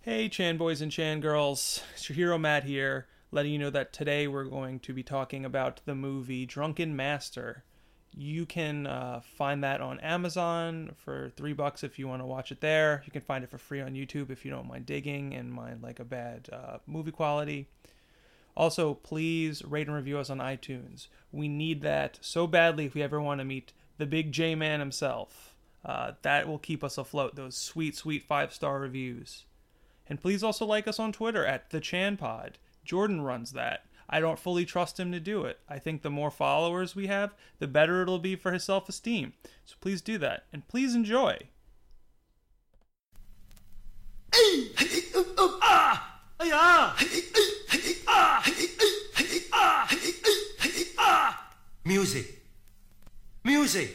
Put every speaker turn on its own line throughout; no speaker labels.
Hey Chan boys and Chan girls, it's your hero Matt here, letting you know that today we're going to be talking about the movie Drunken Master. You can find that on Amazon for $3 if you want to watch it there. You can find it for free on YouTube if you don't mind digging and mind like a bad movie quality. Also, please rate and review us on iTunes. We need that so badly if we ever want to meet the big J-Man himself. That will keep us afloat, those sweet, sweet 5-star reviews. And please also like us on Twitter at TheChanPod. Jordan runs that. I don't fully trust him to do it. I think the more followers we have, the better it'll be for his self-esteem. So please do that. And please enjoy.
Music. Music.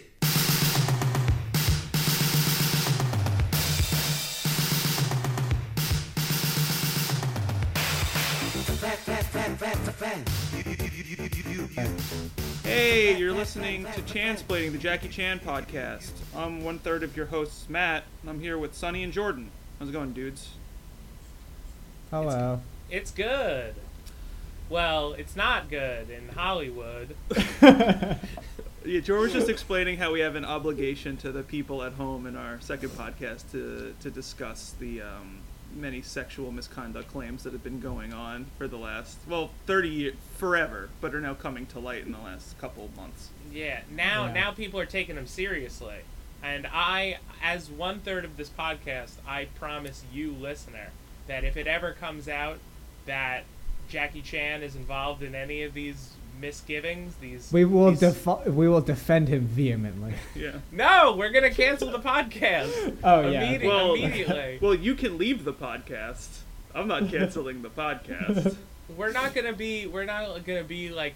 Hey, you're listening to Chansplaining, the Jackie Chan podcast. I'm one-third of your hosts, Matt, and I'm here with Sonny and Jordan. How's it going, dudes?
Hello.
It's good. Well, it's not good in Hollywood.
Yeah, George was just explaining how we have an obligation to the people at home in our second podcast to discuss the many sexual misconduct claims that have been going on for the last, 30 years, forever, but are now coming to light in the last couple of months.
Yeah, now people are taking them seriously. And I, as one-third of this podcast, I promise you, listener, that if it ever comes out that Jackie Chan is involved in any of these misgivings,
we will defend him vehemently.
Yeah.
No, we're gonna cancel the podcast.
Oh yeah.
Immediately.
Well, you can leave the podcast. I'm not canceling the podcast.
We're not gonna be like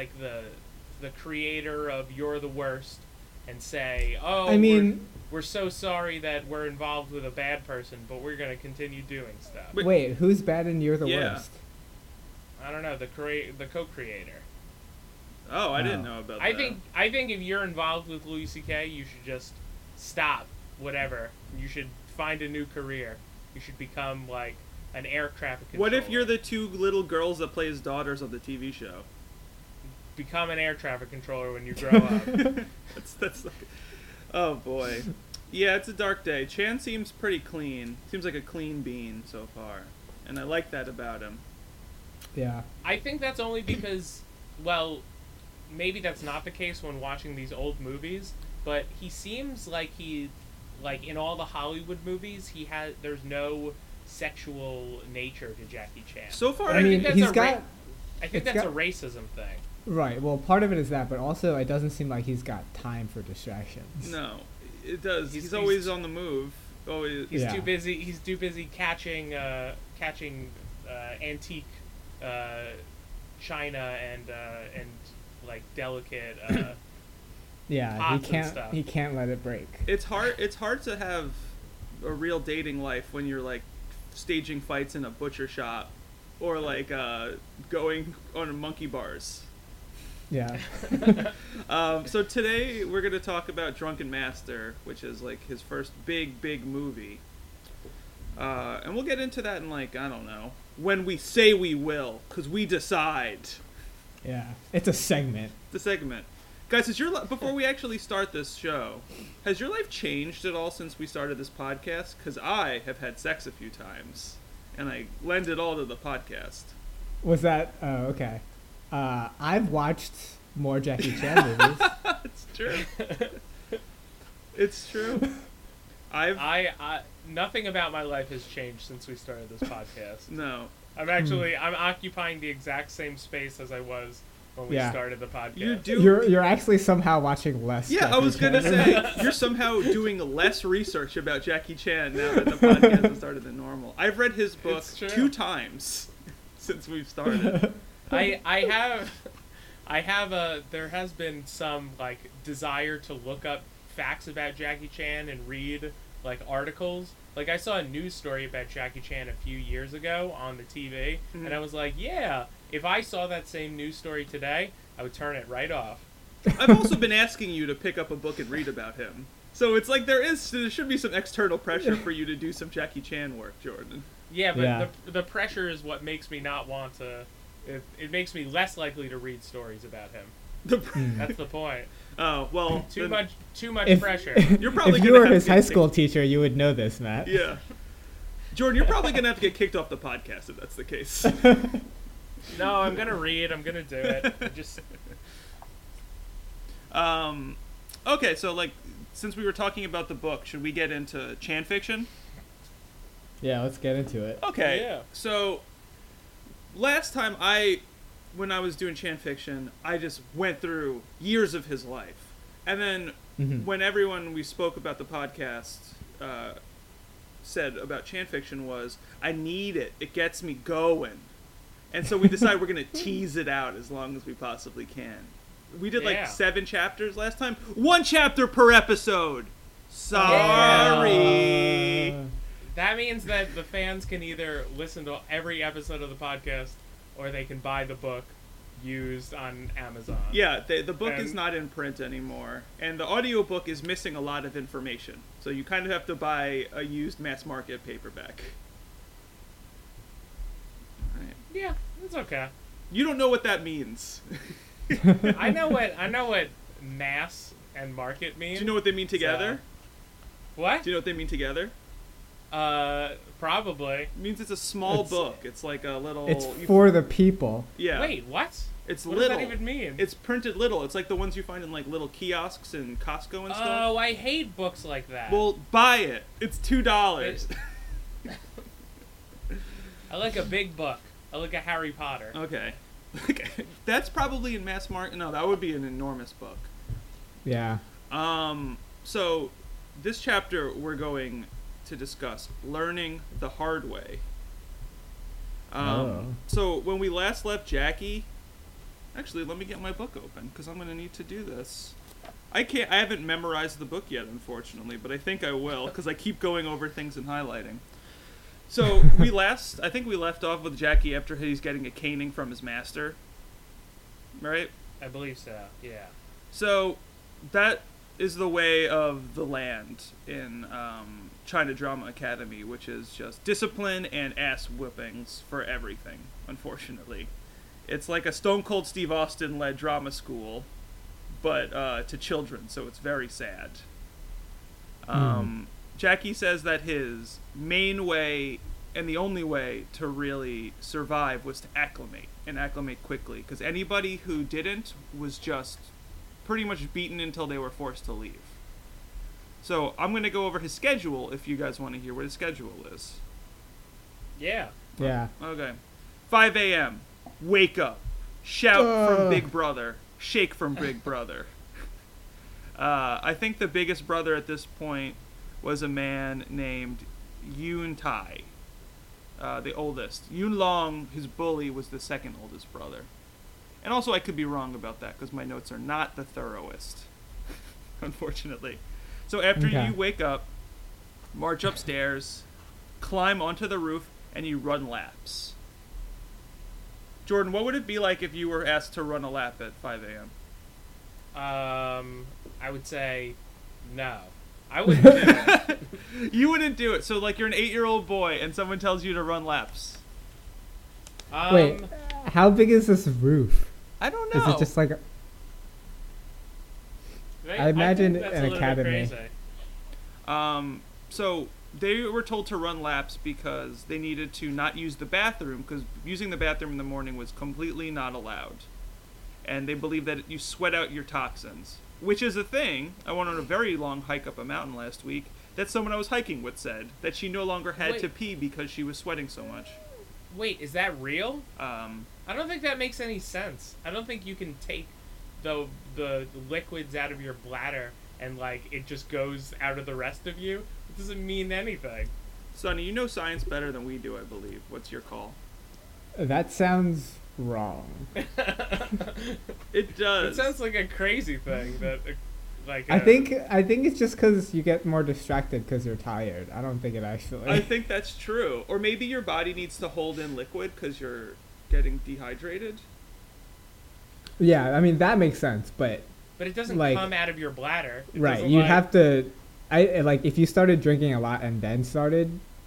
the creator of You're the Worst and say, we're so sorry that we're involved with a bad person, but we're gonna continue doing stuff.
Wait, who's bad and you're the
Yeah.
worst?
I don't know, the co-creator.
Oh, I didn't know about that.
I think if you're involved with Louis C.K., you should just stop whatever. You should find a new career. You should become like an air traffic controller.
What if you're the two little girls that play his daughters of the TV show?
Become an air traffic controller when you grow up.
that's like, oh boy. Yeah, it's a dark day. Chan seems pretty clean. Seems like a clean bean so far. And I like that about him.
Yeah.
I think that's only because, maybe that's not the case when watching these old movies, but he seems like in all the Hollywood movies, there's no sexual nature to Jackie Chan.
So far,
I think that's
a racism thing.
Right. Well, part of it is that, but also it doesn't seem like he's got time for distractions.
No, it does. He's always on the move. Always.
He's too busy. He's too busy catching antique china and like delicate
yeah,
stuff.
He can't let it break.
It's hard to have a real dating life when you're like staging fights in a butcher shop or like going on monkey bars.
Yeah.
So today we're going to talk about Drunken Master, which is like his first big movie. And we'll get into that in I don't know, when we say we will, because we decide.
Yeah. It's a segment.
The segment. Guys, before we actually start this show, has your life changed at all since we started this podcast? Because I have had sex a few times, and I lend it all to the podcast.
Was that... Oh, okay. I've watched more Jackie Chan movies.
It's true. It's true.
I nothing about my life has changed since we started this podcast.
No.
I'm occupying the exact same space as I was when we started the podcast.
You do.
You're actually somehow watching less.
Yeah,
Jackie
I was gonna
Chan.
say you're somehow doing less research about Jackie Chan now that the podcast has started than normal. I've read his book 2 times since we've started.
I have there has been some desire to look up facts about Jackie Chan and read articles. I saw a news story about Jackie Chan a few years ago on the TV, and I was like, yeah, if I saw that same news story today, I would turn it right off.
I've also been asking you to pick up a book and read about him. So it's like there should be some external pressure for you to do some Jackie Chan work, Jordan.
Yeah, but
Yeah.
the pressure is what makes me not want to. It makes me less likely to read stories about him. That's the point.
Oh well,
Too
then
much
If-
pressure.
You're probably
If you
gonna
were
have
his
to
high
get
school teacher, you would know this, Matt.
Yeah, Jordan, you're probably gonna have to get kicked off the podcast if that's the case.
No, I'm gonna read. I'm gonna do it. Just
Okay, so like, since we were talking about the book, should we get into Chan fiction?
Yeah, let's get into it.
Okay.
Yeah.
So last time when I was doing Chan fiction, I just went through years of his life, and then when everyone we spoke about the podcast said about Chan fiction was, I need it. It gets me going, and so we decided we're gonna tease it out as long as we possibly can. We did
Yeah.
like 7 chapters last time. 1 chapter per episode. Sorry.
that means that the fans can either listen to every episode of the podcast, or they can buy the book used on Amazon.
Yeah, the book is
And-
not in print anymore, and the audiobook is missing a lot of information. So you kind of have to buy a used mass market paperback. Alright.
Yeah, it's okay.
You don't know what that means.
I know what mass and market mean.
Do you know what they mean together?
What?
Do you know what they mean together?
Probably.
It means it's a small
It's-
book. It's like a little.
It's for the people.
Yeah.
Wait, what?
It's
What
little.
does that even mean?
It's printed little. It's like the ones you find in like little kiosks and Costco and stuff.
Oh, I hate books like that.
Well, buy it. It's $2.
I like a big book. I like a Harry Potter.
Okay. That's probably in mass market. No, that would be an enormous book.
Yeah.
So this chapter we're going to discuss learning the hard way. So when we last left Jackie, actually, let me get my book open because I'm going to need to do this. I haven't memorized the book yet, unfortunately, but I think I will because I keep going over things and highlighting. So I think we left off with Jackie after he's getting a caning from his master, right?
I believe so. Yeah.
So that is the way of the land in China Drama Academy, which is just discipline and ass whippings for everything, unfortunately. It's like a Stone Cold Steve Austin led drama school, but to children, so it's very sad. Jackie says that his main way and the only way to really survive was to acclimate quickly, because anybody who didn't was just pretty much beaten until they were forced to leave. So I'm going to go over his schedule if you guys want to hear what his schedule is.
Yeah.
Yeah.
Okay. 5 a.m. Wake up. Shout from Big Brother. Shake from Big Brother. I think the biggest brother at this point was a man named Yoon Tai, the oldest. Yoon Long, his bully, was the second oldest brother. And also I could be wrong about that because my notes are not the thoroughest, unfortunately. So after
Okay.
you wake up, march upstairs, climb onto the roof, and you run laps. Jordan, what would it be like if you were asked to run a lap at 5 a.m.?
I would say no. I wouldn't do it.
You wouldn't do it. So, like, you're an 8-year-old boy, and someone tells you to run laps.
Wait, how big is this roof?
I don't know.
Is it just like I imagine
think that's
an
a little bit
academy.
crazy.
So they were told to run laps because they needed to not use the bathroom, because using the bathroom in the morning was completely not allowed. And they believe that you sweat out your toxins, which is a thing. I went on a very long hike up a mountain last week that someone I was hiking with said that she no longer had
Wait.
to pee because she was sweating so much.
Wait, is that real?
I
I don't think that makes any sense. I don't think you can take the liquids out of your bladder and like it just goes out of the rest of you. It doesn't mean anything.
Sonny, you know science better than we do, I believe. What's your call?
that sounds wrong.
It does.
It sounds like a crazy thing that like
I think it's just because you get more distracted because you're tired. I don't think it actually.
I think that's true. Or maybe your body needs to hold in liquid because you're getting dehydrated.
Yeah, I mean that makes sense, but
but it doesn't
like-
come out of your bladder. It
right,
doesn't,
you
like-
have to. I like if you started drinking a lot and then started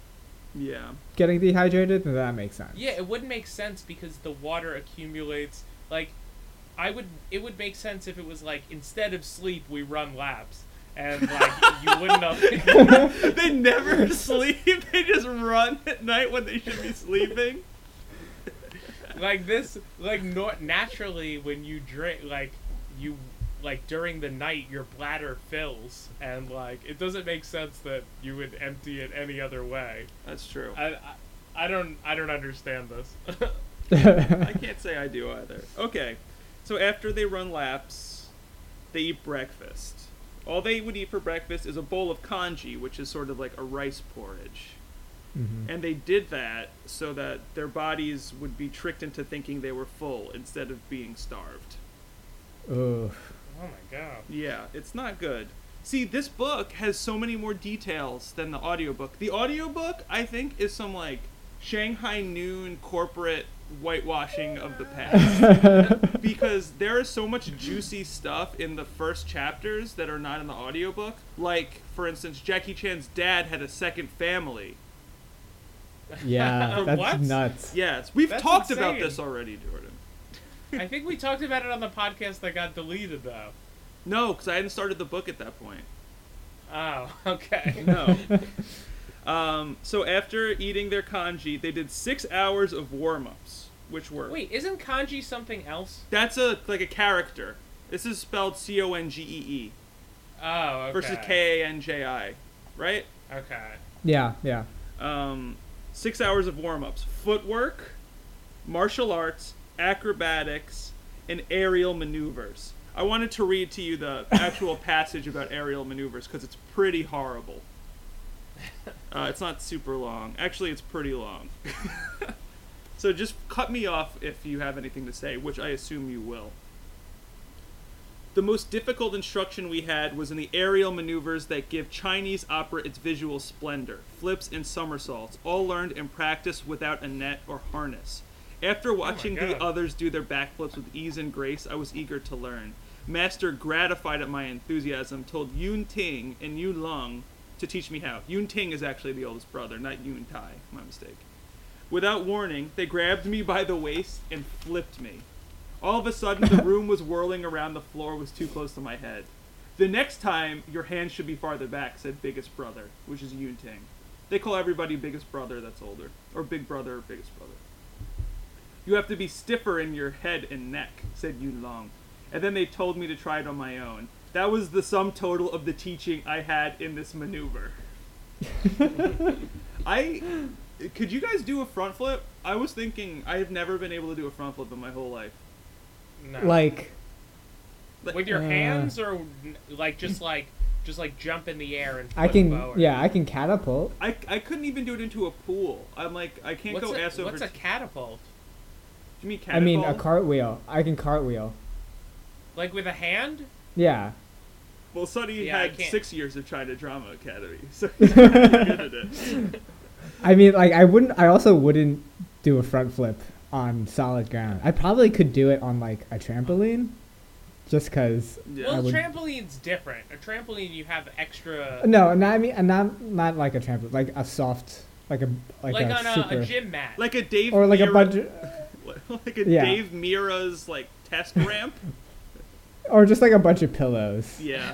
Yeah.
getting dehydrated, then that makes sense.
Yeah, it wouldn't make sense because the water accumulates. Like, it would make sense if it was like, instead of sleep, we run laps. And, like, you wouldn't have...
They never sleep. They just run at night when they should be sleeping.
Like, this... Like, naturally, when you drink, like, you... Like, during the night, your bladder fills. And, like, it doesn't make sense that you would empty it any other way.
That's true.
I don't understand this.
I can't say I do either. Okay, so after they run laps, they eat breakfast. All they would eat for breakfast is a bowl of congee, which is sort of like a rice porridge.
Mm-hmm.
And they did that so that their bodies would be tricked into thinking they were full instead of being starved.
Oof.
Oh my god.
Yeah, it's not good. See, this book has so many more details than the audiobook. The audiobook, I think, is some, like, Shanghai Noon corporate whitewashing of the past. Because there is so much juicy stuff in the first chapters that are not in the audiobook. Like, for instance, Jackie Chan's dad had a second family.
Yeah, that's
What?
nuts.
Yes, we've
That's
talked about
insane.
this already, Jordan.
I think we talked about it on the podcast that got deleted, though.
No, because I hadn't started the book at that point.
Oh, okay.
No. So after eating their congee, they did 6 hours of warm-ups, which were...
Wait, isn't kanji something else?
That's like a character. This is spelled Congee
Oh, okay.
versus Kanji, right?
Okay.
Yeah.
6 hours of warm-ups. Footwork, martial arts, acrobatics, and aerial maneuvers. I wanted to read to you the actual passage about aerial maneuvers because it's pretty horrible. It's not super long. Actually, it's pretty long. So just cut me off if you have anything to say, which I assume you will. The most difficult instruction we had was in the aerial maneuvers that give Chinese opera its visual splendor, flips and somersaults, all learned and practiced without a net or harness. After watching the
God.
others do their backflips with ease and grace, I was eager to learn. Master, gratified at my enthusiasm, told Yun Ting and Yun Lung to teach me how. Yun Ting is actually the oldest brother, not Yun Tai. My mistake. Without warning, they grabbed me by the waist and flipped me. All of a sudden, the room was whirling around. The floor was too close to my head. The next time, your hand should be farther back, said biggest brother, which is Yun Ting. They call everybody biggest brother that's older. Or big brother or biggest brother. You have to be stiffer in your head and neck, said Yun Long. And then they told me to try it on my own. That was the sum total of the teaching I had in this maneuver. Could you guys do a front flip? I was thinking, I have never been able to do a front flip in my whole life.
No.
Like,
With your hands or like just jump in the air and flip
I can,
forward?
yeah, I can catapult.
I couldn't even do it into a pool. I'm like, I can't go ass over.
What's a catapult?
You mean
I mean, a
cannonball?
cartwheel. I can cartwheel.
Like with a hand?
Yeah.
Well, Sonny
Yeah, I
had
can't.
6 years of China Drama Academy, so he's pretty good at it.
I mean, like, I also wouldn't do a front flip on solid ground. I probably could do it on, like, a trampoline. Just because.
Yeah.
Well,
would-
trampoline's different. A trampoline, you have extra.
No, not, I mean, and not like a trampoline. Like a soft, like a
Like on
super.
a gym mat.
Like a Dave
Or like a
Mirra-
bunch of,
like a
Yeah.
Dave Mira's like test ramp.
or just like a bunch of pillows.
Yeah.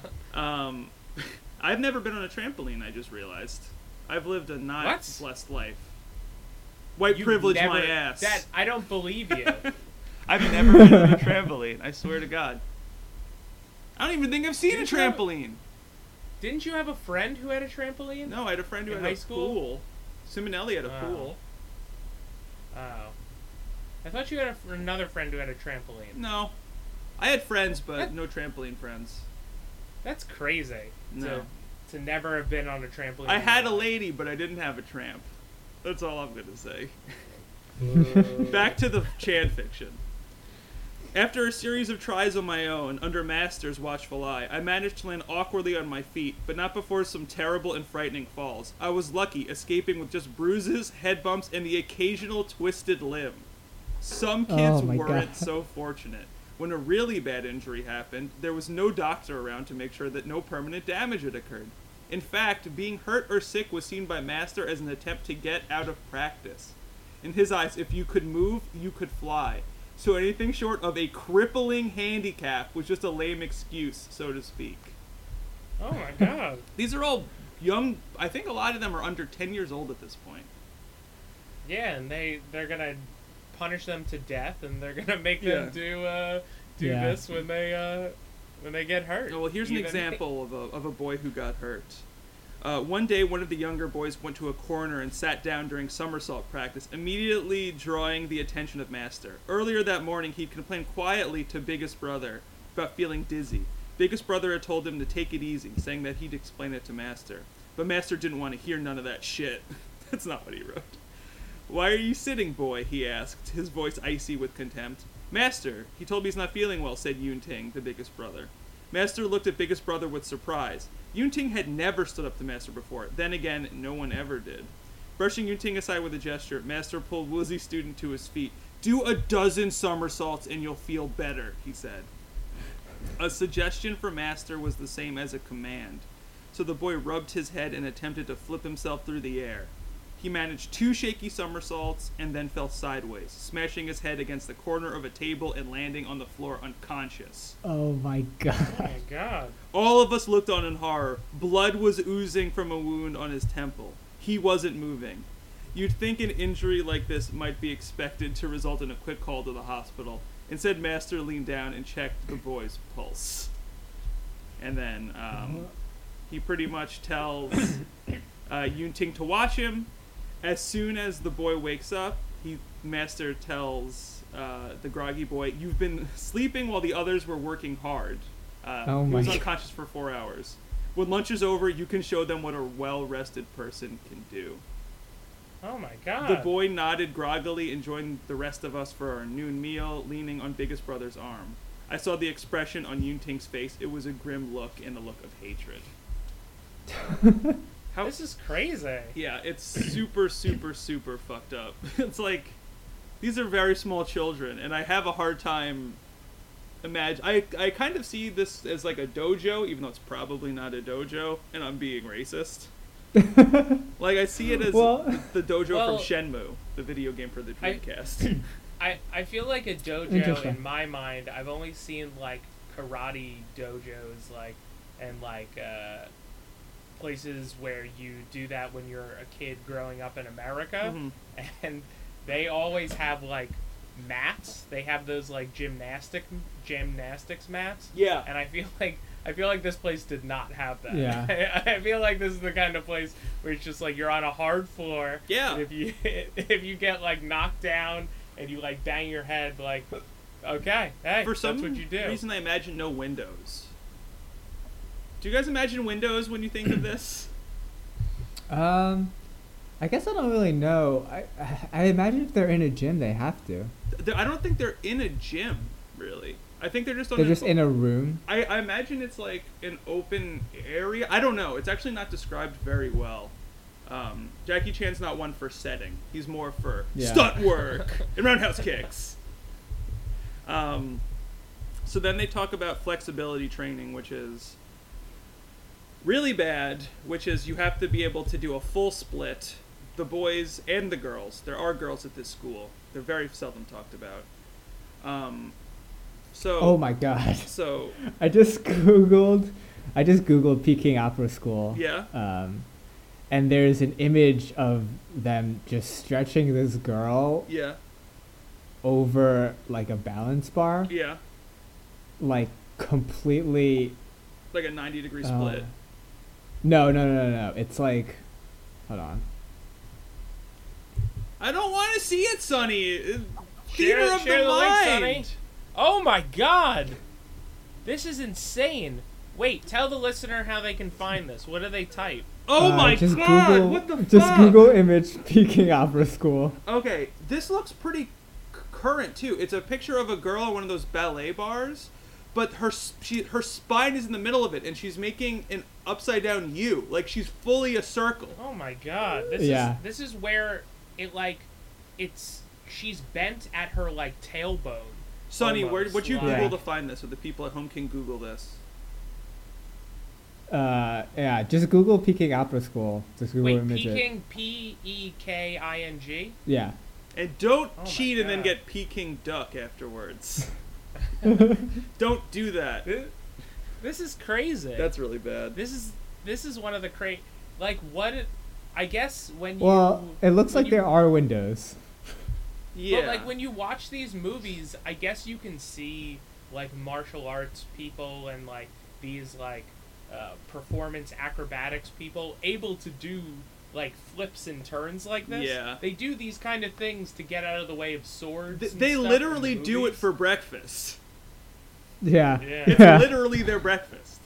I've never been on a trampoline, I just realized. I've lived a not
What?
blessed life. White
You've
privilege
never-
my ass.
That I don't believe you.
I've never been on a trampoline, I swear to God. I don't even think I've seen a
Didn't you have-
trampoline.
Didn't you have a friend who had a trampoline?
No, I had a friend who
In
had
high
a
school?
pool. Simonelli had a
Oh.
pool.
Oh. I thought you had another friend who had a trampoline.
No. I had friends, but
What?
no trampoline friends.
That's crazy.
No.
To never have been on a trampoline.
I had a lady, but I didn't have a tramp. That's all I'm gonna say. Back to the Chan fiction. After a series of tries on my own, under Master's watchful eye, I managed to land awkwardly on my feet, but not before some terrible and frightening falls. I was lucky, escaping with just bruises, head bumps, and the occasional twisted limb. Some kids
Oh my
weren't
God.
so fortunate. When a really bad injury happened, there was no doctor around to make sure that no permanent damage had occurred. In fact, being hurt or sick was seen by Master as an attempt to get out of practice. In his eyes, if you could move, you could fly. So anything short of a crippling handicap was just a lame excuse, so to speak.
Oh my god.
These are all young. I think a lot of them are under 10 years old at this point.
Yeah, and they're gonna punish them to death, and they're gonna make them do
Yeah.
this when they get hurt.
Oh, well, here's an
Even-
example of a boy who got hurt. One day, one of the younger boys went to a corner and sat down during somersault practice, immediately drawing the attention of Master. Earlier that morning, he complained quietly to Biggest Brother about feeling dizzy. Biggest Brother had told him to take it easy, saying that he'd explain it to Master. But Master didn't want to hear none of that shit. That's not what he wrote. "Why are you sitting, boy?" he asked, his voice icy with contempt. "Master, he told me he's not feeling well," said Yunting, the Biggest Brother. Master looked at Biggest Brother with surprise. Yunting had never stood up to Master before. Then again, no one ever did. Brushing Yunting aside with a gesture, Master pulled Woozy Student to his feet. "Do a dozen somersaults and you'll feel better," he said. A suggestion for Master was the same as a command. So the boy rubbed his head and attempted to flip himself through the air. He managed 2 shaky somersaults and then fell sideways, smashing his head against the corner of a table and landing on the floor unconscious.
Oh my
Oh
god.
my god.
All of us looked on in horror. Blood was oozing from a wound on his temple. He wasn't moving. You'd think an injury like this might be expected to result in a quick call to the hospital. Instead, Master leaned down and checked the boy's pulse. And then he pretty much tells Yunting to watch him. As soon as the boy wakes up, Master tells the groggy boy, "You've been sleeping while the others were working hard."
Oh
He
my
was
God.
unconscious for 4 hours. When lunch is over, you can show them what a well-rested person can do.
Oh my god.
The boy nodded groggily and joined the rest of us for our noon meal, leaning on Biggest Brother's arm. I saw the expression on Yunting's face. It was a grim look and a look of hatred.
This is crazy.
Yeah, it's super, super, super fucked up. It's like, these are very small children, and I have a hard time imagine. I kind of see this as like a dojo, even though it's probably not a dojo, and I'm being racist. Like, I see it as the dojo
Well,
from Shenmue, the video game for the Dreamcast.
I feel like a dojo
Interesting.
in my mind. I've only seen like karate dojos, and places where you do that when you're a kid growing up in America,
Mhm.
and they always have like mats. They have those like gymnastics mats.
Yeah.
And I feel like this place did not have that.
Yeah.
I feel like this is the kind of place where it's just like you're on a hard floor.
Yeah.
And if you get like knocked down and you like bang your head, like, okay, hey,
For some
that's what you do.
reason, I imagine no windows. Do you guys imagine windows when you think of this?
I guess I don't really know. I imagine if they're in a gym, they have to.
I don't think they're in a gym, really. I think they're just on
They're just in a room.
I imagine it's like an open area. I don't know. It's actually not described very well. Jackie Chan's not one for setting. He's more for
Yeah.
stunt work and roundhouse kicks. So then they talk about flexibility training, which is really bad, which is you have to be able to do a full split, the boys and the girls. There are girls at this school. They're very seldom talked about.
Oh my god.
So
I just googled Peking Opera School.
yeah.
And there's an image of them just stretching this girl
Yeah.
over like a balance bar,
Yeah.
like completely.
Like a 90-degree split.
No. It's like, hold on.
I don't want to see it, Sonny.
Share
Theater of
the
the
link,
mind.
Sonny. Oh my god! This is insane. Wait, tell the listener how they can find this. What do they type?
Oh my
just
god!
Google,
What the fuck?
Just Google image Peking Opera School.
Okay, this looks pretty current too. It's a picture of a girl on one of those ballet bars, but her spine is in the middle of it, and she's making an upside down U, like she's fully a circle.
Oh my god! This is where it like, she's bent at her like tailbone.
Sonny,
Almost,
would you
like-
Google
Yeah.
to find this, so the people at home can Google this?
Yeah, just Google Peking Opera School. Just Google
Wait,
image it.
Peking, Peking?
Yeah.
And don't
Oh my
cheat and then
God.
get Peking duck afterwards. Don't do that.
This is crazy.
That's really bad.
This is one of the like what it, I guess when you
Well, it looks
when
like
you-
there are windows.
Yeah.
But like when you watch these movies, I guess you can see like martial arts people and like these like performance acrobatics people able to do like flips and turns like this.
Yeah.
They do these kind of things to get out of the way of swords. and
They
stuff in
literally
the
do it
movies.
for breakfast.
Yeah.
Yeah.
It's literally their breakfast.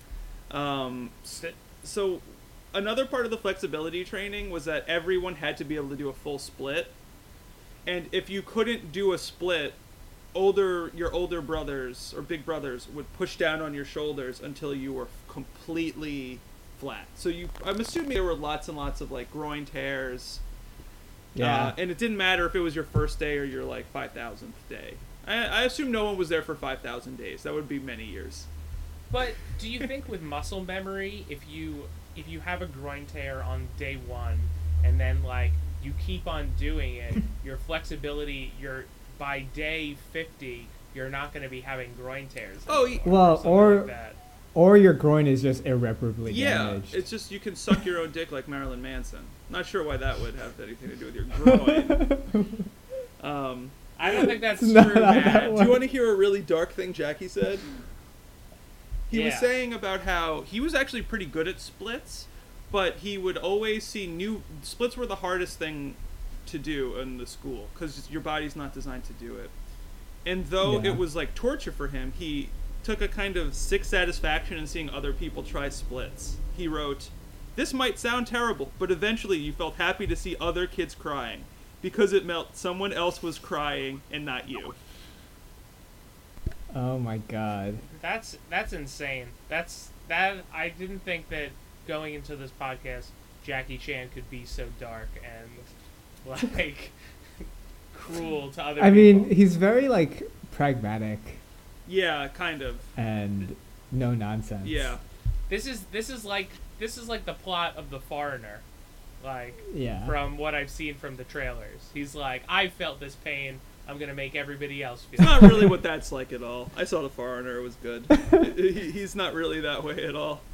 St-
So another part of the flexibility training was that everyone had to be able to do a full split. And if you couldn't do a split, your older brothers or big brothers would push down on your shoulders until you were completely flat. So I'm assuming there were lots and lots of like groin tears.
Yeah.
And it didn't matter if it was your first day or your like 5,000th day. I assume no one was there for 5,000 days. That would be many years.
But do you think with muscle memory, if you have a groin tear on day 1 and then like you keep on doing it, your flexibility, by day 50, you're not going to be having groin tears.
Oh,
anymore,
well,
something
or-
like that.
Or your groin is just irreparably
Yeah,
damaged.
it's just you can suck your own dick like Marilyn Manson. Not sure why that would have anything to do with your groin.
I don't think that's
It's
true,
not how that
Matt.
works.
Do you want to hear a really dark thing Jackie said? He was
Yeah.
saying about how he was actually pretty good at splits, but he would always see new splits were the hardest thing to do in the school because your body's not designed to do it. And though
Yeah.
it was like torture for him, he took a kind of sick satisfaction in seeing other people try splits. He wrote, "This might sound terrible, but eventually you felt happy to see other kids crying because it meant someone else was crying and not you."
Oh my god.
That's insane. That I didn't think that going into this podcast, Jackie Chan could be so dark and like cruel to other
I
people.
mean, he's very like pragmatic
Yeah, kind of.
and no nonsense.
Yeah.
This is like the plot of The Foreigner, like
Yeah.
from what I've seen from the trailers. He's like, I felt this pain. I'm gonna make everybody else feel.
It's not really what that's like at all. I saw The Foreigner. It was good. He's not really that way at all.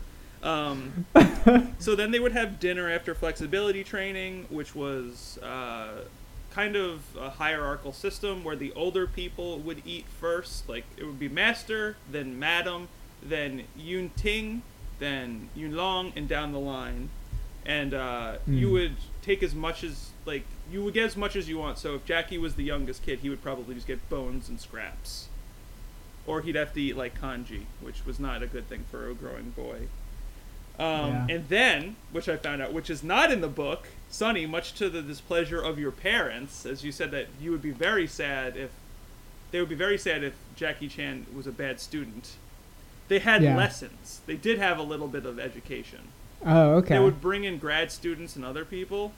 So then they would have dinner after flexibility training, which was kind of a hierarchical system where the older people would eat first. Like, it would be master, then madam, then Yun Ting, then Yun Long, and down the line. And you would take as much as, like, you would get as much as you want. So if Jackie was the youngest kid, he would probably just get bones and scraps. Or he'd have to eat, like, kanji, which was not a good thing for a growing boy.
Yeah.
And then, which I found out, which is not in the book, Sonny, much to the displeasure of your parents, as you said that you would be very sad if Jackie Chan was a bad student. They had
Yeah.
lessons. They did have a little bit of education.
Oh, okay.
They would bring in grad students and other people,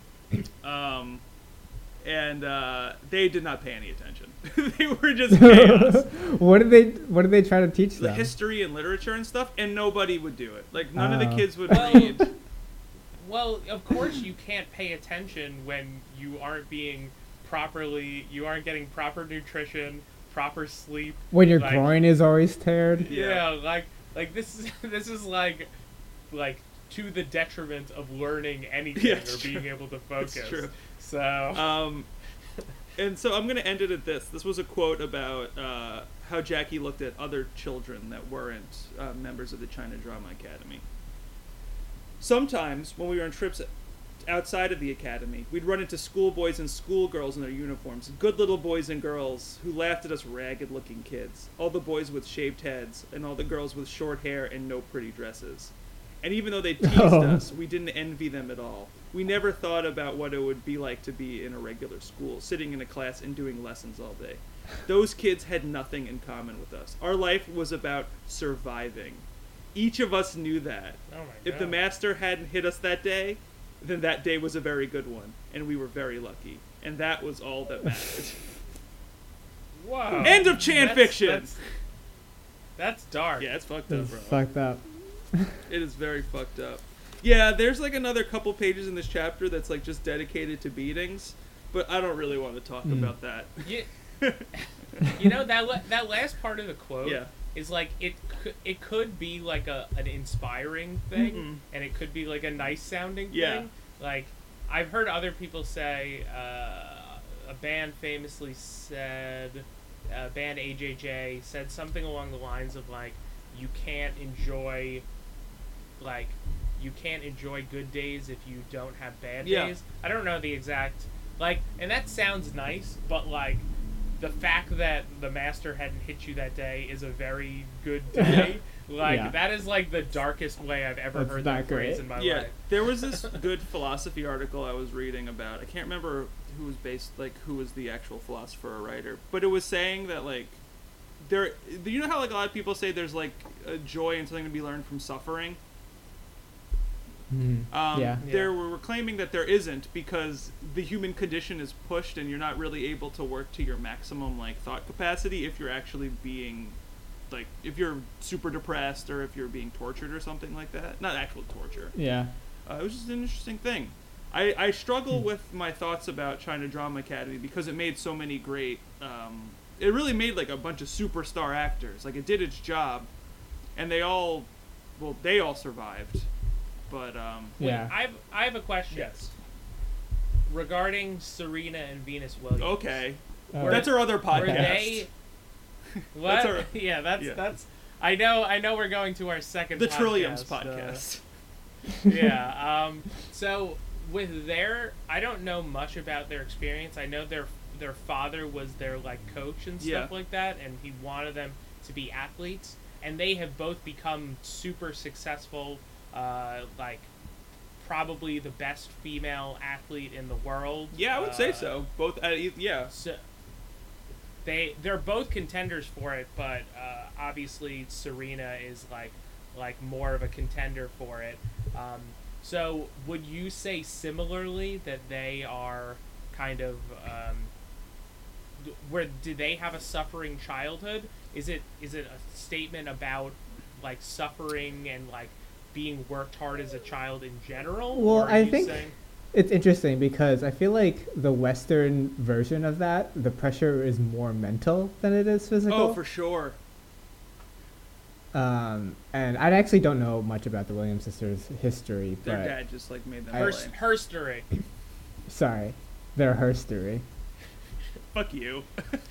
and they did not pay any attention. They were just chaos.
What did they try to teach
The
them?
history and literature and stuff, and nobody would do it. Like, none of the
Oh.
kids would
Well-
read.
Well, of course you can't pay attention when you aren't getting proper nutrition, proper sleep.
When your
like-
groin is always teared?
Yeah.
Yeah, like this is like to the detriment of learning anything
Yeah,
or
it's
being
true.
able to focus.
It's true.
So
And so I'm going to end it at this. This was a quote about how Jackie looked at other children that weren't members of the China Drama Academy. Sometimes, when we were on trips outside of the academy, we'd run into schoolboys and schoolgirls in their uniforms, good little boys and girls who laughed at us ragged-looking kids, all the boys with shaved heads, and all the girls with short hair and no pretty dresses. And even though they teased us, we didn't envy them at all. We never thought about what it would be like to be in a regular school, sitting in a class and doing lessons all day. Those kids had nothing in common with us. Our life was about surviving. Each of us knew that.
oh my
If the
God.
master hadn't hit us that day, then that day was a very good one, and we were very lucky. And that was all that mattered.
Whoa.
End of Chan fiction!
That's dark.
Yeah, it's fucked up,
It's
bro.
fucked up.
It is very fucked up. Yeah, there's like another couple pages in this chapter that's like just dedicated to beatings, but I don't really want to talk about that.
Yeah. You know, that last part of the quote
Yeah.
is like it could be like an inspiring thing, and it could be like a nice sounding
Yeah.
thing. Like I've heard other people say, a band famously said, band AJJ said something along the lines of like, you can't enjoy good days if you don't have bad
Yeah.
days. I don't know the exact, like, and that sounds nice, but like the fact that the master hadn't hit you that day is a very good day. Like,
Yeah.
that is like the darkest way I've ever
That's
heard
not
that phrase
great.
in my
Yeah,
life.
there was this good philosophy article I was reading about. I can't remember who was the actual philosopher or writer, but it was saying that like you know how like a lot of people say there's like a joy and something to be learned from suffering.
Yeah.
They were claiming that there isn't because the human condition is pushed and you're not really able to work to your maximum like thought capacity if you're actually being like if you're super depressed or if you're being tortured or something like that. Not actual torture.
Yeah.
It was just an interesting thing. I struggle with my thoughts about China Drama Academy because it made so many great it really made like a bunch of superstar actors. Like it did its job and they all survived. But
Yeah.
I have a question.
yes.
Regarding Serena and Venus Williams.
Okay.
Were-
That's our other
Were
podcast.
they? What?
That's our-
yeah, that's
yeah.
that's. I know. We're going to our second.
The
podcast,
Trilliums podcast.
Yeah. So with I don't know much about their experience. I know their father was their like coach and stuff
Yeah.
like that, and he wanted them to be athletes, and they have both become super successful. Like probably the best female athlete in the world.
Yeah, I would say so. Both yeah.
So they're both contenders for it, but obviously Serena is like more of a contender for it. So would you say similarly that they are kind of do they have a suffering childhood? Is it a statement about like suffering and like being worked hard as a child in general?
Well,
or are
I
you
think
saying-
it's interesting because I feel like the Western version of that, the pressure is more mental than it is physical.
Oh, for sure.
And I actually don't know much about the Williams sisters' history,
Their
but
dad just like made them play.
Herstory.
sorry, their history.
Fuck you.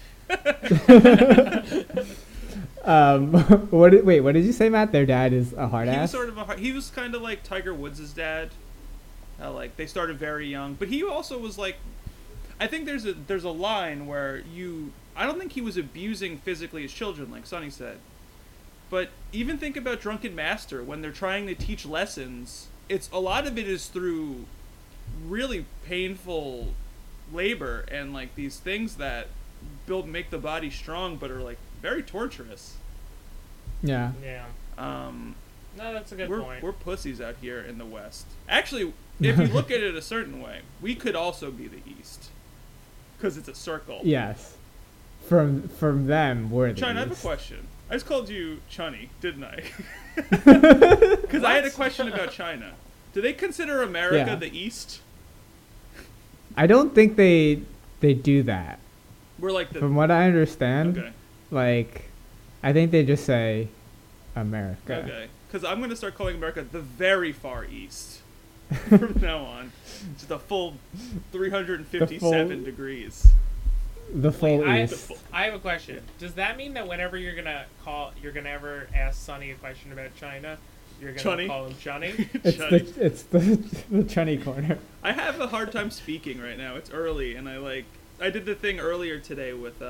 What did you say, Matt? Their dad is a hard
He was
ass.
sort of he was kind of like Tiger Woods' dad. Like they started very young, but he also was like, I think there's a line where I don't think he was abusing physically his children like Sonny said, but even think about Drunken Master when they're trying to teach lessons. It's a lot of it is through really painful labor and like these things that make the body strong, but are like very torturous.
Yeah.
Yeah.
No,
No, that's a good point.
We're pussies out here in the West. Actually, if you look at it a certain way, we could also be the East, because it's a circle.
Yes. From them, we're the
China, I have a
East.
question. I just called you Chunny, didn't I? Because I had a question about China. Do they consider America
Yeah.
the East?
I don't think they do that.
We're like the
From what I understand,
okay,
like, I think they just say America.
okay. Because I'm gonna start calling America the very far East from now on. Just a full 357 degrees.
The full
I
East.
have a question. Does that mean that whenever you're gonna ever ask Sonny a question about China, you're gonna
Chunny.
call him Chunny?
Chunny.
It's the Chunny corner.
I have a hard time speaking right now. It's early, and I did the thing earlier today with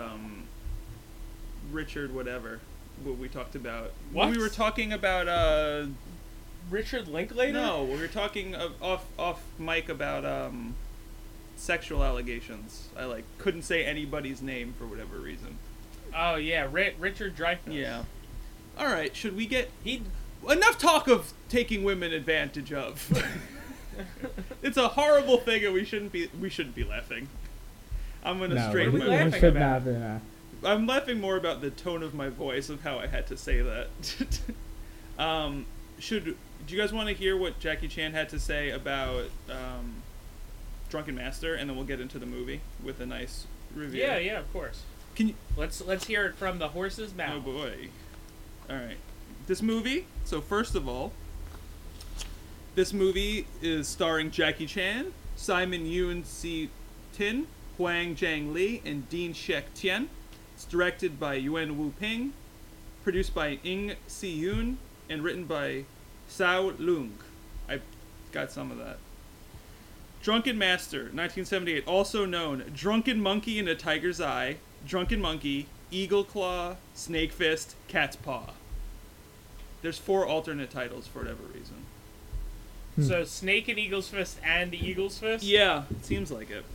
Richard whatever, what we talked about.
What?
We were talking about
Richard Linklater?
no, we were talking off mic about sexual allegations. I couldn't say anybody's name for whatever reason.
Oh yeah, Richard Dreyfuss.
Yeah. All right, should we get
He
enough talk of taking women advantage of? It's a horrible thing, and we shouldn't be laughing. I'm gonna
No,
straighten
we
my
laughing
voice.
should
about?
not be. No.
I'm laughing more about the tone of my voice of how I had to say that. do you guys want to hear what Jackie Chan had to say about Drunken Master, and then we'll get into the movie with a nice review?
Yeah, of course.
Can you?
Let's hear it from the horse's mouth.
Oh boy! All right, this movie. So first of all, this movie is starring Jackie Chan, Simon Yun Si Tin, Huang Zhang Li, and Dean Shek Tian. It's directed by Yuan Wu Ping, produced by Ing Si Yoon, and written by Sao Lung. I got some of that. Drunken Master, 1978, also known Drunken Monkey in a Tiger's Eye, Drunken Monkey, Eagle Claw, Snake Fist, Cat's Paw. There's 4 alternate titles for whatever reason.
So Snake and Eagle's Fist and the Eagle's Fist?
Yeah, it seems like it.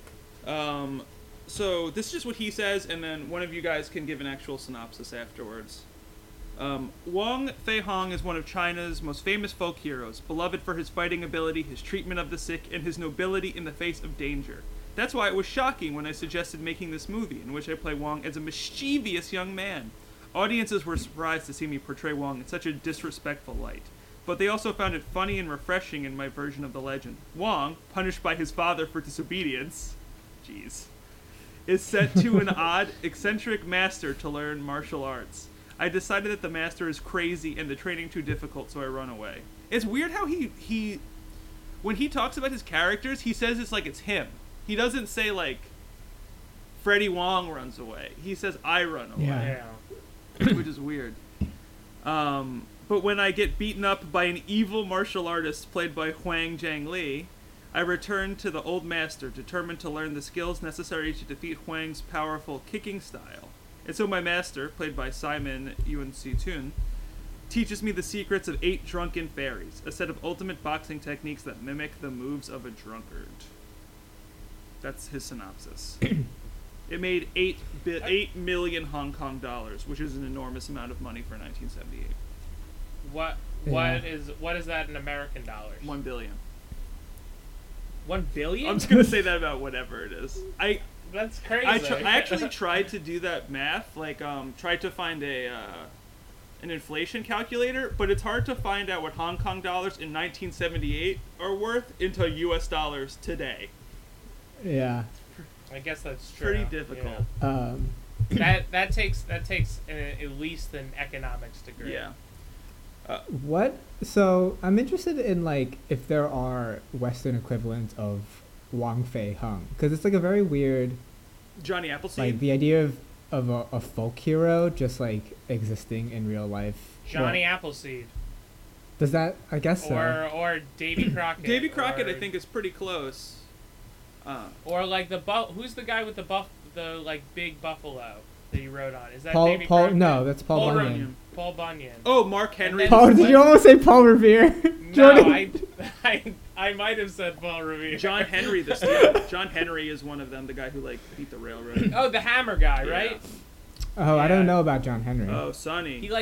So this is just what he says, and then one of you guys can give an actual synopsis afterwards. Wang Fei Hong is one of China's most famous folk heroes, beloved for his fighting ability, his treatment of the sick, and his nobility in the face of danger. That's why it was shocking when I suggested making this movie, in which I play Wang as a mischievous young man. Audiences were surprised to see me portray Wang in such a disrespectful light, but they also found it funny and refreshing in my version of the legend. Wang, punished by his father for disobedience, is sent to an odd, eccentric master to learn martial arts. I decided that the master is crazy and the training too difficult, so I run away. It's weird how he when he talks about his characters, he says it's like it's him. He doesn't say, like, Freddie Wong runs away. He says, I run away.
Yeah.
Which is weird. But when I get beaten up by an evil martial artist played by Huang Zhang Li, I return to the old master, determined to learn the skills necessary to defeat Huang's powerful kicking style. And so my master, played by Simon Yun Si Tun, teaches me the secrets of 8 drunken fairies, a set of ultimate boxing techniques that mimic the moves of a drunkard. That's his synopsis. It made 8 million Hong Kong dollars, which is an enormous amount of money for 1978.
What is that in American dollars?
1 billion.
1 billion?
I'm just gonna say that about whatever it is.
That's crazy.
I actually tried to do that math, like tried to find an inflation calculator, but it's hard to find out what Hong Kong dollars in 1978 are worth into US dollars today.
Yeah.
I guess that's true.
Pretty difficult.
Yeah. That takes at least an economics degree.
Yeah.
What? So I'm interested in, like, if there are Western equivalents of Wang Fei Hung, because it's like a very weird,
Johnny Appleseed.
like, the idea of a folk hero just like existing in real life.
Johnny Appleseed.
Does that? I guess so.
Or Davy Crockett.
Davy Crockett, I think, is pretty close.
Or like who's the guy with the big buffalo that he rode on? Is that
Paul?
Davy Crockett?
No, that's Paul Bunyan.
Paul Bunyan.
Oh, Mark Henry.
Did you almost say Paul Revere?
No, I might have said Paul Revere.
John Henry the Steel. John Henry is one of them, the guy who beat the railroad.
Oh, the hammer guy, right?
Oh, I
Yeah.
don't know about John Henry.
Oh, Sonny.
He's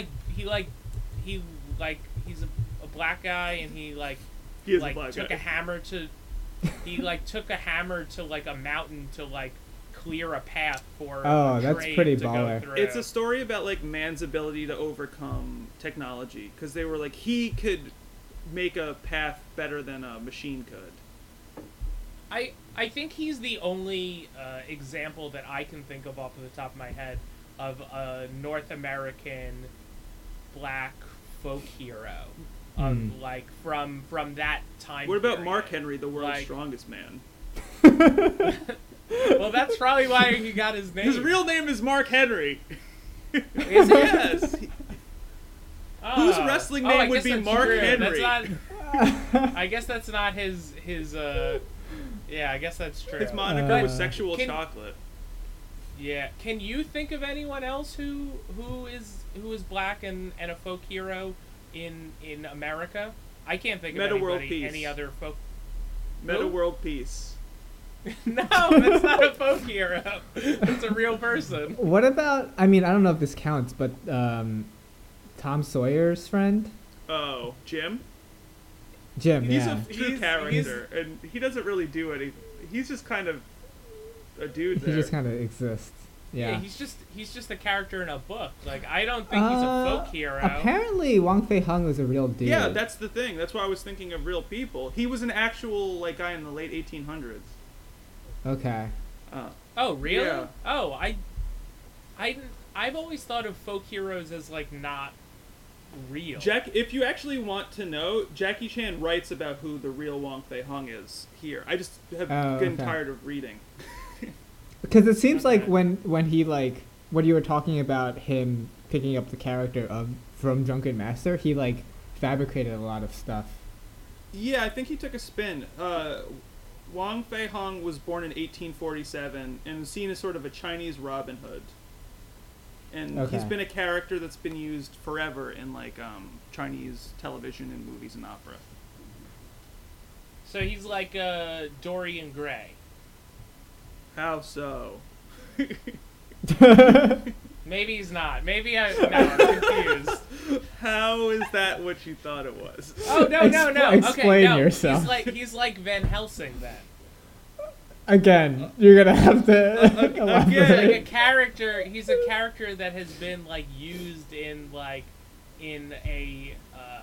a black guy, and he
is a black
took
guy.
a hammer to took a hammer to a mountain to clear a path for
Oh,
a
that's
train
pretty
to go
baller.
through.
It's a story about man's ability to overcome technology, because they were he could make a path better than a machine could.
I think he's the only example that I can think of off of the top of my head of a North American black folk hero of from that time.
What about
period.
Mark Henry, the world's strongest man?
Well, that's probably why he got his name.
His real name is Mark Henry.
Is it?
Yes. Whose
Oh.
wrestling
I
name would
guess
be
that's
Mark
true.
Henry?
That's not, I guess that's not his. Yeah, I guess that's true.
His moniker was
Uh,
Sexual Chocolate.
Yeah. Can you think of anyone else who is black and a folk hero in America? I can't think of
Meta World
anybody,
Peace.
any other folk.
Meta
Who?
World Peace.
No, that's not a folk hero. It's a real person.
What about? I mean, I don't know if this counts, but Tom Sawyer's friend,
Oh, Jim?
Jim.
He's
Yeah.
a true character, and he doesn't really do anything. He's just kind of a dude
He
there.
just kind of exists. Yeah.
he's just a character in a book. Like, I don't think he's a folk hero.
Apparently, Wang Fei Hung was a real dude.
Yeah, that's the thing. That's why I was thinking of real people. He was an actual like guy in the late 1800s.
Okay.
Oh, really?
Yeah.
Oh, I've always thought of folk heroes as like not real.
If you actually want to know, Jackie Chan writes about who the real Wang Fei Hung is here. I just have gotten tired of reading.
Because it seems like when he like when you were talking about him picking up the character from Drunken Master, he like fabricated a lot of stuff.
Yeah, I think he took a spin. Wang Fei Hung was born in 1847 and is seen as sort of a Chinese Robin Hood. And he's been a character that's been used forever in like Chinese television and movies and opera.
So he's like Dorian Gray.
How so?
Maybe he's not. Maybe I'm confused.
How is that what you thought it was?
Oh no.
Explain
okay, no.
yourself.
He's like Van Helsing then.
Again, you're gonna have to elaborate.
He's like a character. He's a character that has been like used in like in a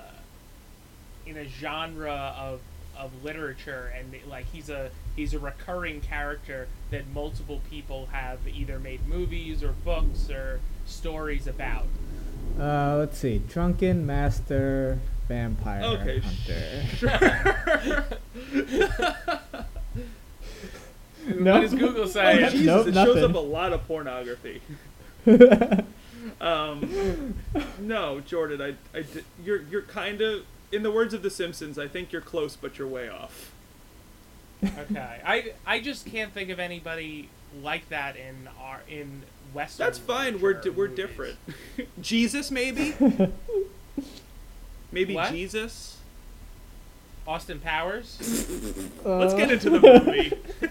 genre of literature, and like he's a recurring character that multiple people have either made movies or books or stories about.
Let's see. Drunken Master Vampire Hunter.
No. What does Google say?
Oh, Jesus,
nope,
it
nothing.
shows up a lot of pornography. No, Jordan, you're kind of, in the words of The Simpsons, I think you're close, but you're way off.
Okay, I just can't think of anybody like that in Western.
That's fine. We're different. Jesus, maybe. Maybe
what?
Jesus.
Austin Powers.
Let's get into the movie.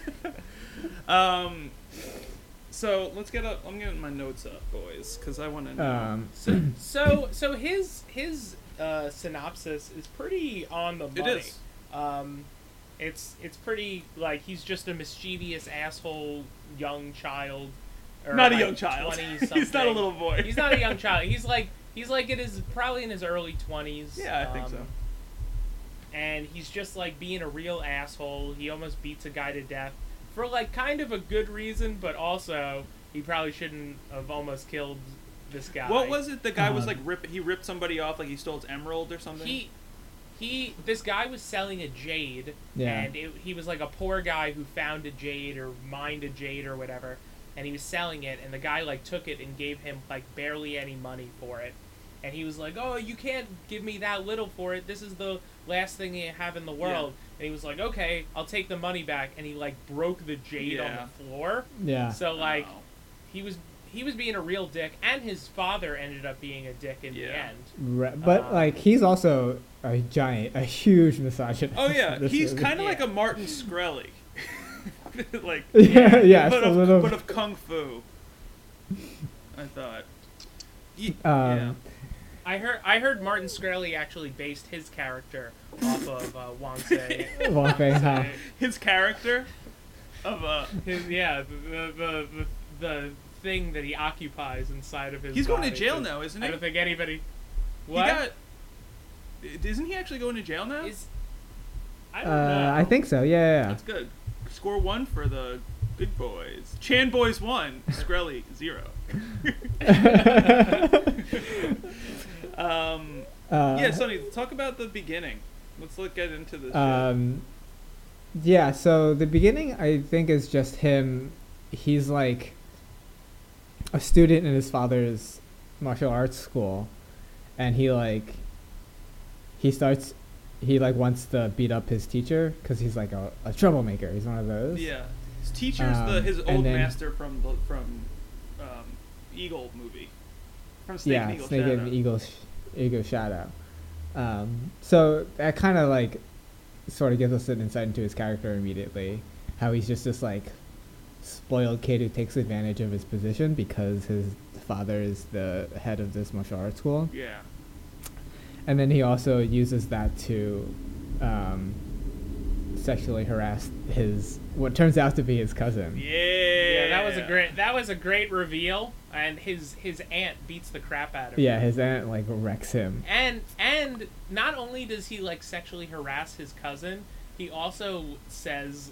So let's get up. I'm getting my notes up, boys, because I want to know.
So his synopsis is pretty on the money.
It is.
It's pretty like he's just a mischievous asshole young child. Or
Not
like
a young child.
20-something.
He's not a little boy.
He's not a young child. He's like probably in his early 20s.
Yeah, I think so.
And he's just like being a real asshole. He almost beats a guy to death for like kind of a good reason, but also he probably shouldn't have almost killed this guy.
What was it? The guy was like he ripped somebody off, like he stole his emerald or something.
This guy was selling a jade, and he was like a poor guy who found a jade or mined a jade or whatever, and he was selling it, and the guy like took it and gave him like barely any money for it, and he was like, "Oh, you can't give me that little for it. This is the last thing you have in the world." Yeah. And he was like, "Okay, I'll take the money back," and he like broke the jade on the floor.
Yeah.
So like, he was being a real dick, and his father ended up being a dick in the end.
Right. But like, he's also a huge misogynist.
Oh yeah, he's kind of like a Martin Shkreli. Like
yes,
but
a little.
But of kung fu. I thought.
Yeah.
I heard Martin Shkreli actually based his character off of Wang Fei.
Wang Fei Hung.
His character of
the thing that he occupies inside of his.
He's
body.
going to jail now, isn't he?
I don't think anybody. What?
Isn't he actually going to jail now?
I don't know.
I think so. Yeah.
That's good. Score 1 for the good boys. Chan boys 1, Shkreli 0. Yeah, Sonny, talk about the beginning. Let's get into this.
Yeah, so the beginning I think is just him. He's like a student in his father's martial arts school, and he wants to beat up his teacher because he's like a troublemaker. He's one of those.
Yeah, his teacher's his old master from Eagle movie. From Snake and Eagle
Snake
Shadow.
and Eagle Shadow. So that kind of like sort of gives us an insight into his character immediately. How he's just this like spoiled kid who takes advantage of his position because his father is the head of this martial arts school.
Yeah.
And then he also uses that to sexually harass what turns out to be his cousin.
Yeah,
that was a great reveal, and his aunt beats the crap out of him.
Yeah, his aunt like wrecks him.
And not only does he like sexually harass his cousin, he also says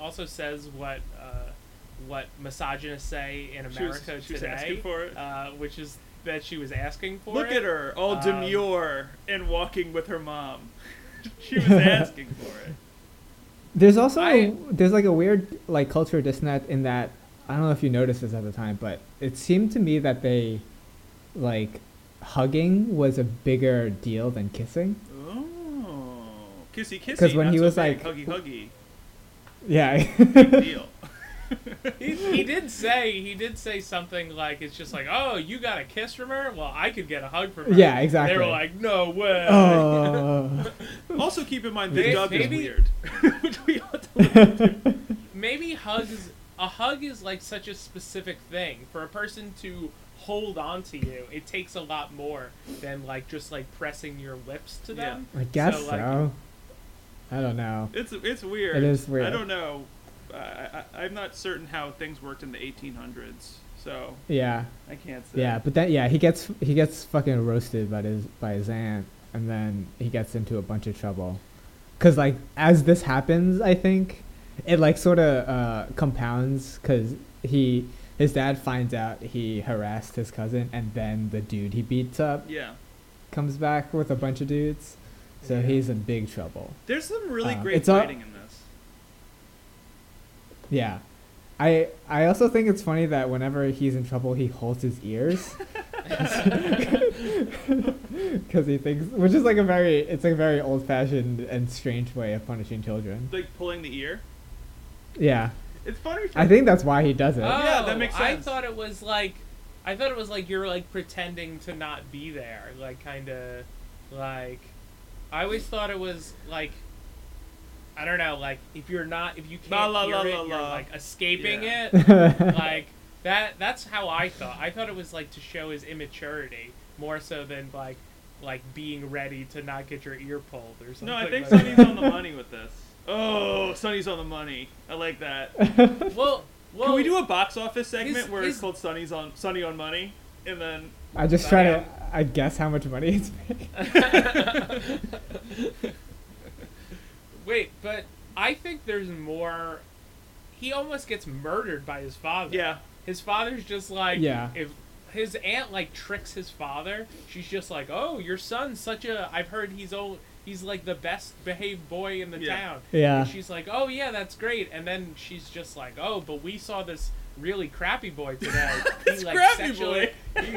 what misogynists say in America
she was
today,
asking for it.
which is that she was asking for
Look
it.
at her, all demure and walking with her mom. She was asking for it.
There's also there's like a weird like cultural disconnect in that I don't know if you noticed this at the time, but it seemed to me that they like hugging was a bigger deal than kissing.
Oh, kissy kissy.
'Cause when
not
he
so
was,
big.
like-
huggy huggy,
Yeah.
big deal.
he did say something like, it's just like, oh, you got a kiss from her? Well, I could get a hug from her.
Yeah, exactly.
They were like, no way.
Oh.
Also, keep in mind the dub is
maybe-
weird, which we ought to look into.
Maybe a hug is like such a specific thing. For a person to hold on to you, it takes a lot more than like just like pressing your lips to them.
I guess so.
like,
I don't know.
It's weird.
It is weird.
I don't know. I'm not certain how things worked in the 1800s, so
Yeah.
I can't say.
Yeah, but then he gets fucking roasted by his aunt, and then he gets into a bunch of trouble. 'Cause like as this happens, I think it like sort of compounds, 'cause his dad finds out he harassed his cousin, and then the dude he beats up
Yeah.
comes back with a bunch of dudes, so
Yeah.
he's in big trouble.
There's some really great
it's all-
writing in this.
Yeah. I also think it's funny that whenever he's in trouble, he holds his ears. Because he thinks, which is like a very old-fashioned and strange way of punishing children.
Like pulling the ear.
Yeah,
It's funny.
I think that's why he does it.
Yeah, that makes
I
sense.
thought it was like you're like pretending to not be there, like kind of like. I always thought it was like, I don't know, like if you can't hear it, you're like escaping
Yeah.
it, like that's how I thought. I thought it was like to show his immaturity more so than like being ready to not get your ear pulled or something.
No, I think
like
Sonny's on the money with this. Oh, Sonny's on the money. I like that.
that. Well,
Can we do a box office segment
his-
where
his-
it's called Sonny on Money, and then
I just try to, I guess how much money it's making.
Wait, but I think there's more. He almost gets murdered by his father.
yeah,
His father's just like,
Yeah.
if his aunt like tricks his father, she's just like, oh, your son's such a. I've heard he's like the best behaved boy in the
Yeah.
town.
Yeah.
And she's like, oh yeah, that's great. And then she's just like, oh, but we saw this really crappy boy today.
This crappy boy.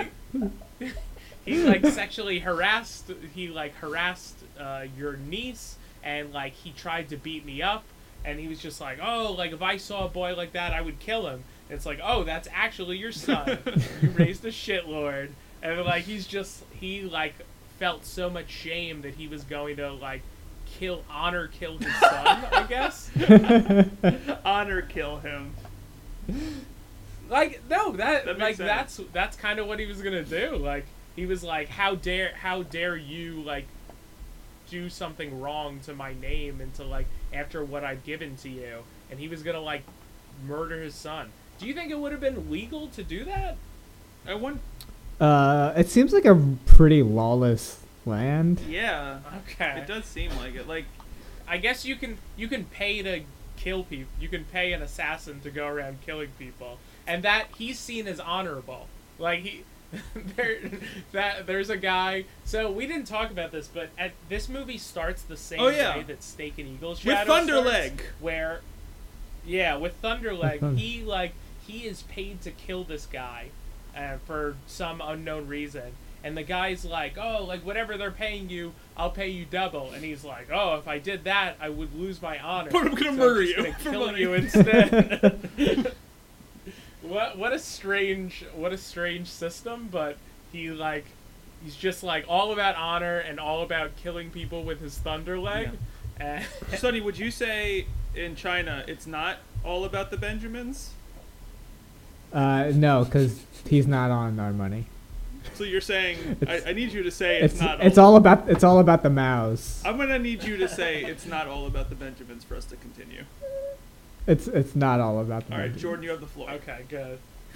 He like sexually harassed. He like harassed your niece, and like he tried to beat me up. And he was just like, oh, like if I saw a boy like that, I would kill him. And it's like, oh, that's actually your son. You raised a shitlord. And like he like felt so much shame that he was going to like kill his son, I guess.
honor kill him.
Like no, that
makes
like
sense.
that's kind of what he was gonna do. Like he was like, how dare you like do something wrong to my name and to like after what I've given to you, and he was gonna like murder his son. Do you think it would have been legal to do that?
I want.
It seems like a pretty lawless land.
Yeah,
Okay.
it does seem like it. Like,
I guess you can pay to kill people. You can pay an assassin to go around killing people, and that he's seen as honorable. Like he, there's a guy. So we didn't talk about this, but this movie starts the same
Oh, yeah.
way that Steak and Eagle
with
Shadow
Thunderleg.
starts, where, yeah, with Thunderleg,
Thun-
he is paid to kill this guy, for some unknown reason. And the guy's like, oh, like, whatever they're paying you, I'll pay you double. And he's like, oh, if I did that, I would lose my honor.
But I'm gonna
so
murder
just
you
gonna
for
kill
money."
you instead. What a strange system, but he's just, like, all about honor and all about killing people with his thunder leg. And
Sonny, would you say in China it's not all about the Benjamins?
No, because he's not on our money.
So you're saying
It's-
I need you to say it's not.
It's all about the Maos.
I'm gonna need you to say it's not all about the Benjamins for us to continue.
It's not all about the
All right,
movie.
Jordan, you have the floor.
Okay, good.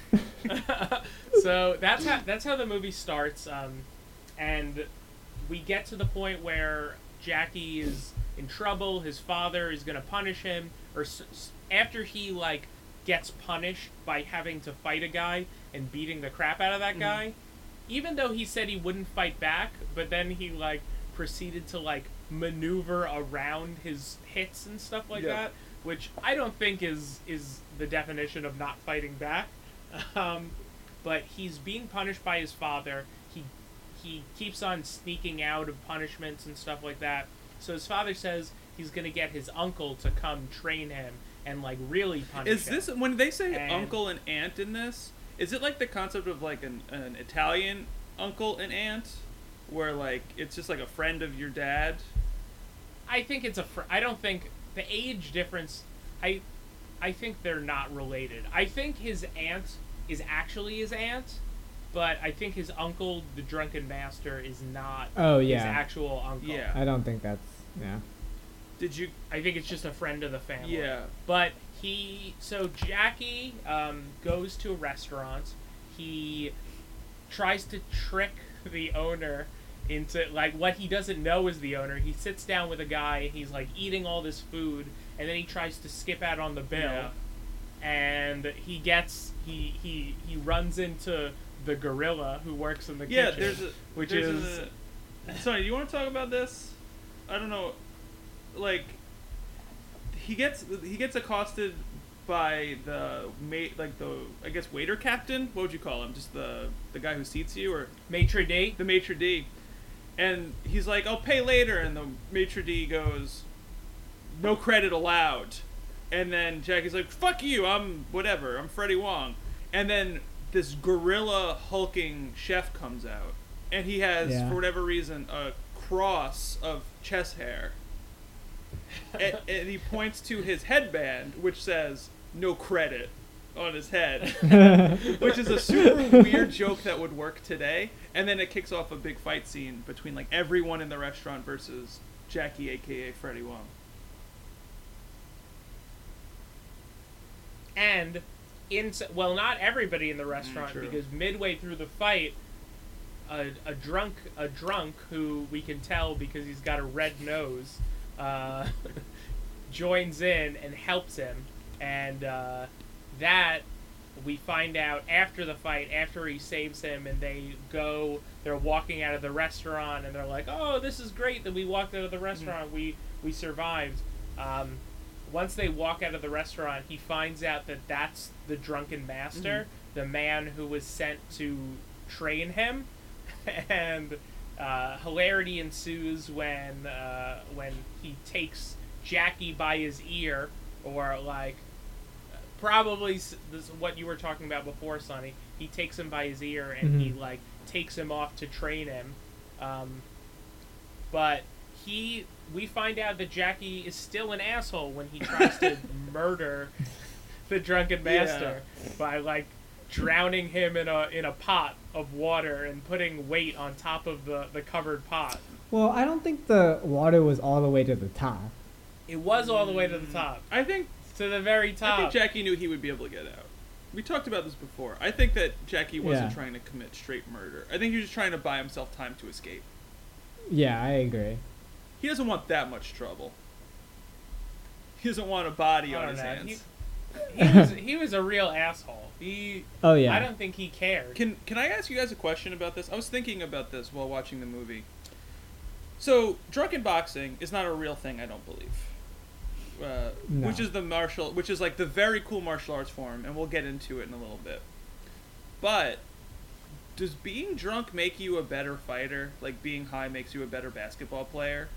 So that's how the movie starts, and we get to the point where Jackie is in trouble. His father is gonna punish him, or after he like gets punished by having to fight a guy and beating the crap out of that guy. Even though he said he wouldn't fight back, but then he like proceeded to like maneuver around his hits and stuff like that, which I don't think is the definition of not fighting back. But he's being punished by his father. He keeps on sneaking out of punishments and stuff like that. So his father says he's gonna get his uncle to come train him and like really punish him.
Is this when they say uncle and aunt in this? Is it like the concept of like an Italian uncle and aunt, where like it's just like a friend of your dad?
I think it's I don't think the age difference. I think they're not related. I think his aunt is actually his aunt, but I think his uncle, the drunken master, is not.
Oh yeah.
His actual uncle.
Yeah.
I don't think that's yeah.
Did you?
I think it's just a friend of the family.
Yeah.
But so Jackie goes to a restaurant. He tries to trick the owner into, like, what he doesn't know is the owner. He sits down with a guy, he's, like, eating all this food, and then he tries to skip out on the bill.
Yeah.
And he runs into the gorilla who works in the
Yeah,
kitchen.
Sonny, do you want to talk about this? I don't know. Like, he gets accosted by the I guess waiter captain. What would you call him? Just the guy who seats you, or
Maitre d'?
the maitre d'. And he's like, "I'll pay later," and the maitre d' goes, "No credit allowed." And then Jackie's like, "Fuck you! I'm Freddie Wong." And then this gorilla hulking chef comes out, and he has, for whatever reason, a cross of chest hair. and he points to his headband, which says "No credit" on his head, which is a super weird joke that would work today. And then it kicks off a big fight scene between like everyone in the restaurant versus Jackie, aka Freddie Wong.
And not everybody in the restaurant, because midway through the fight, a drunk who we can tell because he's got a red nose joins in and helps him, and that we find out after the fight, after he saves him, and they're walking out of the restaurant, and they're like, "Oh, this is great that we walked out of the restaurant, we survived." Once they walk out of the restaurant, he finds out that that's the drunken master, the man who was sent to train him, and hilarity ensues when he takes Jackie by his ear, or like probably this is what you were talking about before, Sonny. He takes him by his ear and he like takes him off to train him, but we find out that Jackie is still an asshole when he tries to murder the drunken master by like drowning him in a pot of water and putting weight on top of the covered pot.
Well, I don't think the water was all the way to the top.
It was all the way to the top.
I think
to the very top.
I think Jackie knew he would be able to get out. We talked about this before. I think that Jackie wasn't trying to commit straight murder. I think he was just trying to buy himself time to escape.
Yeah, I agree.
He doesn't want that much trouble. He doesn't want a body on his hands.
He was a real asshole. I don't think he cared.
Can I ask you guys a question about this? I was thinking about this while watching the movie. So, drunken boxing is not a real thing, I don't believe.
No.
Which is like the very cool martial arts form, and we'll get into it in a little bit. But does being drunk make you a better fighter? Like being high makes you a better basketball player?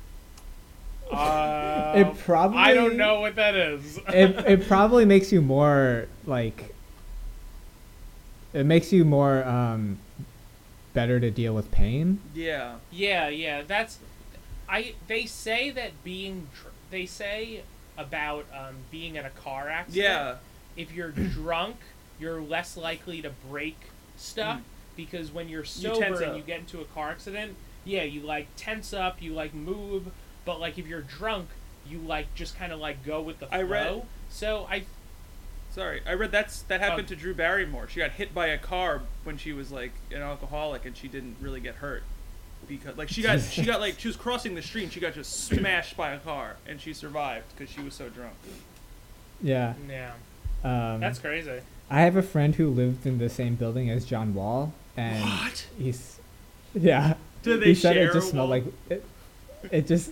It probably.
I don't know what that is.
it probably makes you more like. It makes you more better to deal with pain.
Yeah.
Yeah. They say that they say about being in a car accident.
Yeah.
If you're drunk, you're less likely to break stuff because when you're sober and you get into a car accident, you like tense up, you like move, but like if you're drunk, you like just kind of like go with the flow.
I read-
So
I read that happened to Drew Barrymore. She got hit by a car when she was like an alcoholic, and she didn't really get hurt because like she got like she was crossing the street and she got just smashed by a car, and she survived because she was so drunk.
Yeah.
that's crazy.
I have a friend who lived in the same building as John Wall, and
What?
he's, yeah.
Do they
He said
share
it just
a
smelled
wall?
like it just.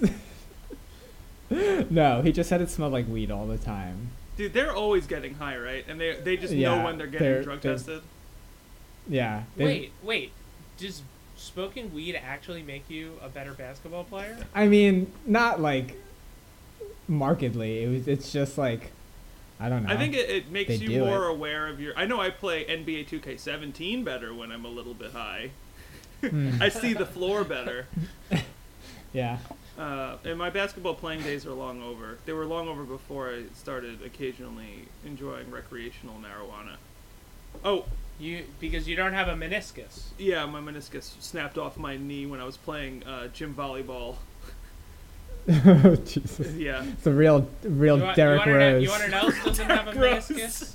No, he just said it smelled like weed all the time.
Dude, they're always getting high, right? And they just know
Yeah,
when they're getting drug tested.
Yeah.
Wait. Does smoking weed actually make you a better basketball player?
I mean, not like markedly. It's just like, I don't know.
I think it makes
They
you
do
more
it.
aware of your. I know I play NBA 2K17 better when I'm a little bit high.
Hmm.
I see the floor better.
Yeah.
And my basketball playing days are long over. They were long over before I started occasionally enjoying recreational marijuana. Oh,
Because you don't have a meniscus.
yeah, my meniscus snapped off my knee when I was playing gym volleyball.
Oh, Jesus.
Yeah.
It's a real Derrick Rose.
You want to know else doesn't have a
Derrick Rose.
meniscus?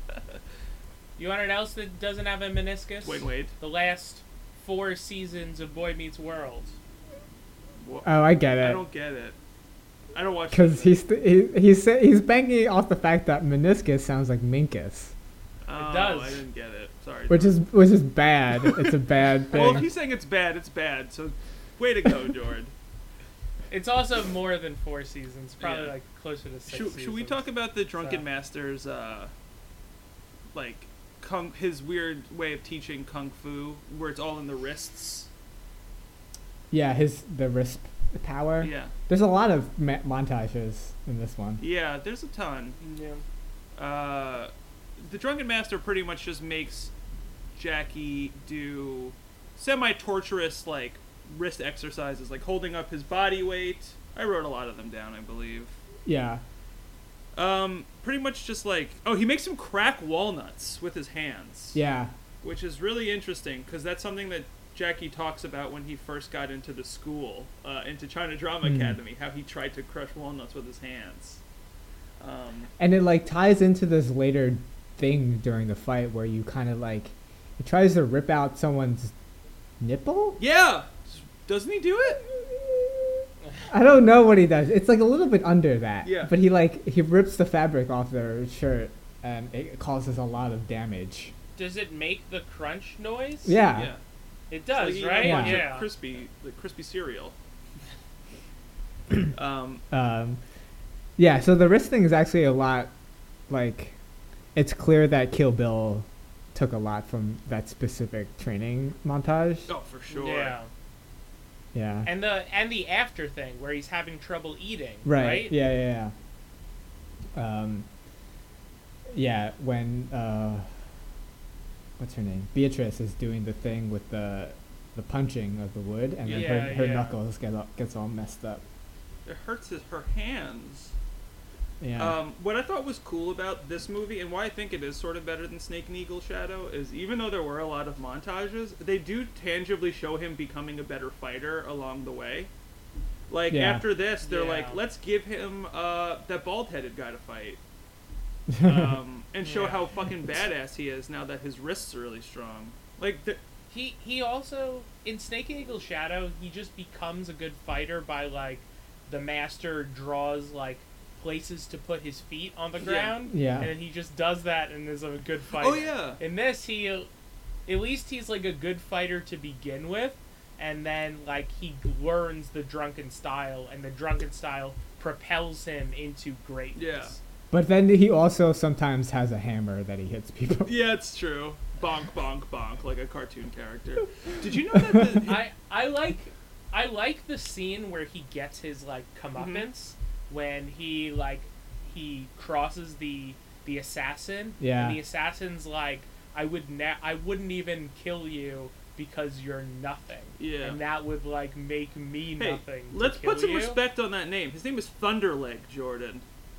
You want to know else that doesn't have a meniscus?
Wait.
The last 4 seasons of Boy Meets World.
Wha-
Oh, I get
I
it.
don't get it. I don't watch.
Because he's banking off the fact that meniscus sounds like minkus,
Oh,
does.
I didn't get it. Sorry.
which is bad. It's a bad thing.
Well, if he's saying it's bad, it's bad. So, way to go, Jordan.
It's also more than 4 seasons. Probably
Yeah.
like closer to 6 seasons.
Should we talk about the Drunken
So.
Master's, like, his weird way of teaching kung fu, where it's all in the wrists?
Yeah, the wrist power.
Yeah.
There's a lot of montages in this one.
Yeah, there's a ton.
Yeah.
The Drunken Master pretty much just makes Jackie do semi-torturous, like, wrist exercises, like holding up his body weight. I wrote a lot of them down, I believe.
Yeah.
Pretty much just like, he makes him crack walnuts with his hands.
Yeah.
Which is really interesting, because that's something that Jackie talks about when he first got into the school, into China Drama Academy, how he tried to crush walnuts with his hands.
And it like ties into this later thing during the fight where you kind of like, he tries to rip out someone's nipple.
Yeah! Doesn't he do it?
I don't know what he does. It's like a little bit under that.
Yeah.
But he rips the fabric off their shirt and it causes a lot of damage.
Does it make the crunch noise?
Yeah.
Yeah.
It
It's
does,
like eating
right?
a bunch
Yeah.
of crispy cereal.
Yeah, so the wrist thing is actually a lot, like, it's clear that Kill Bill took a lot from that specific training montage.
Oh, for sure.
Yeah.
Yeah.
And the after thing where he's having trouble eating.
Right.
Right.
Yeah. Yeah, when what's her name? Beatrice is doing the thing with the punching of the wood, and then
Yeah,
her
yeah.
knuckles gets all messed up.
It hurts her hands.
Yeah.
What I thought was cool about this movie, and why I think it is sort of better than Snake and Eagle Shadow, is even though there were a lot of montages, they do tangibly show him becoming a better fighter along the way. Like,
Yeah.
after this, they're
Yeah.
like, let's give him that bald-headed guy to fight. And show
Yeah.
how fucking badass he is now that his wrists are really strong. Like,
He also in Snake and Eagle Shadow he just becomes a good fighter by like the master draws like places to put his feet on the
Yeah.
ground.
Yeah.
And then he just does that and is a good fighter.
oh yeah.
In this at least he's like a good fighter to begin with, and then like he learns the drunken style, and the drunken style propels him into greatness.
Yeah.
But then he also sometimes has a hammer that he hits people.
Yeah, it's true. Bonk, bonk, bonk, like a cartoon character. Did you know that
I like the scene where he gets his like comeuppance when he crosses the assassin.
Yeah.
And the assassin's like, I wouldn't even kill you because you're nothing.
Yeah.
And that would like make me
Hey,
nothing. to
let's
kill
put some
you.
respect on that name. His name is Thunderleg Jordan.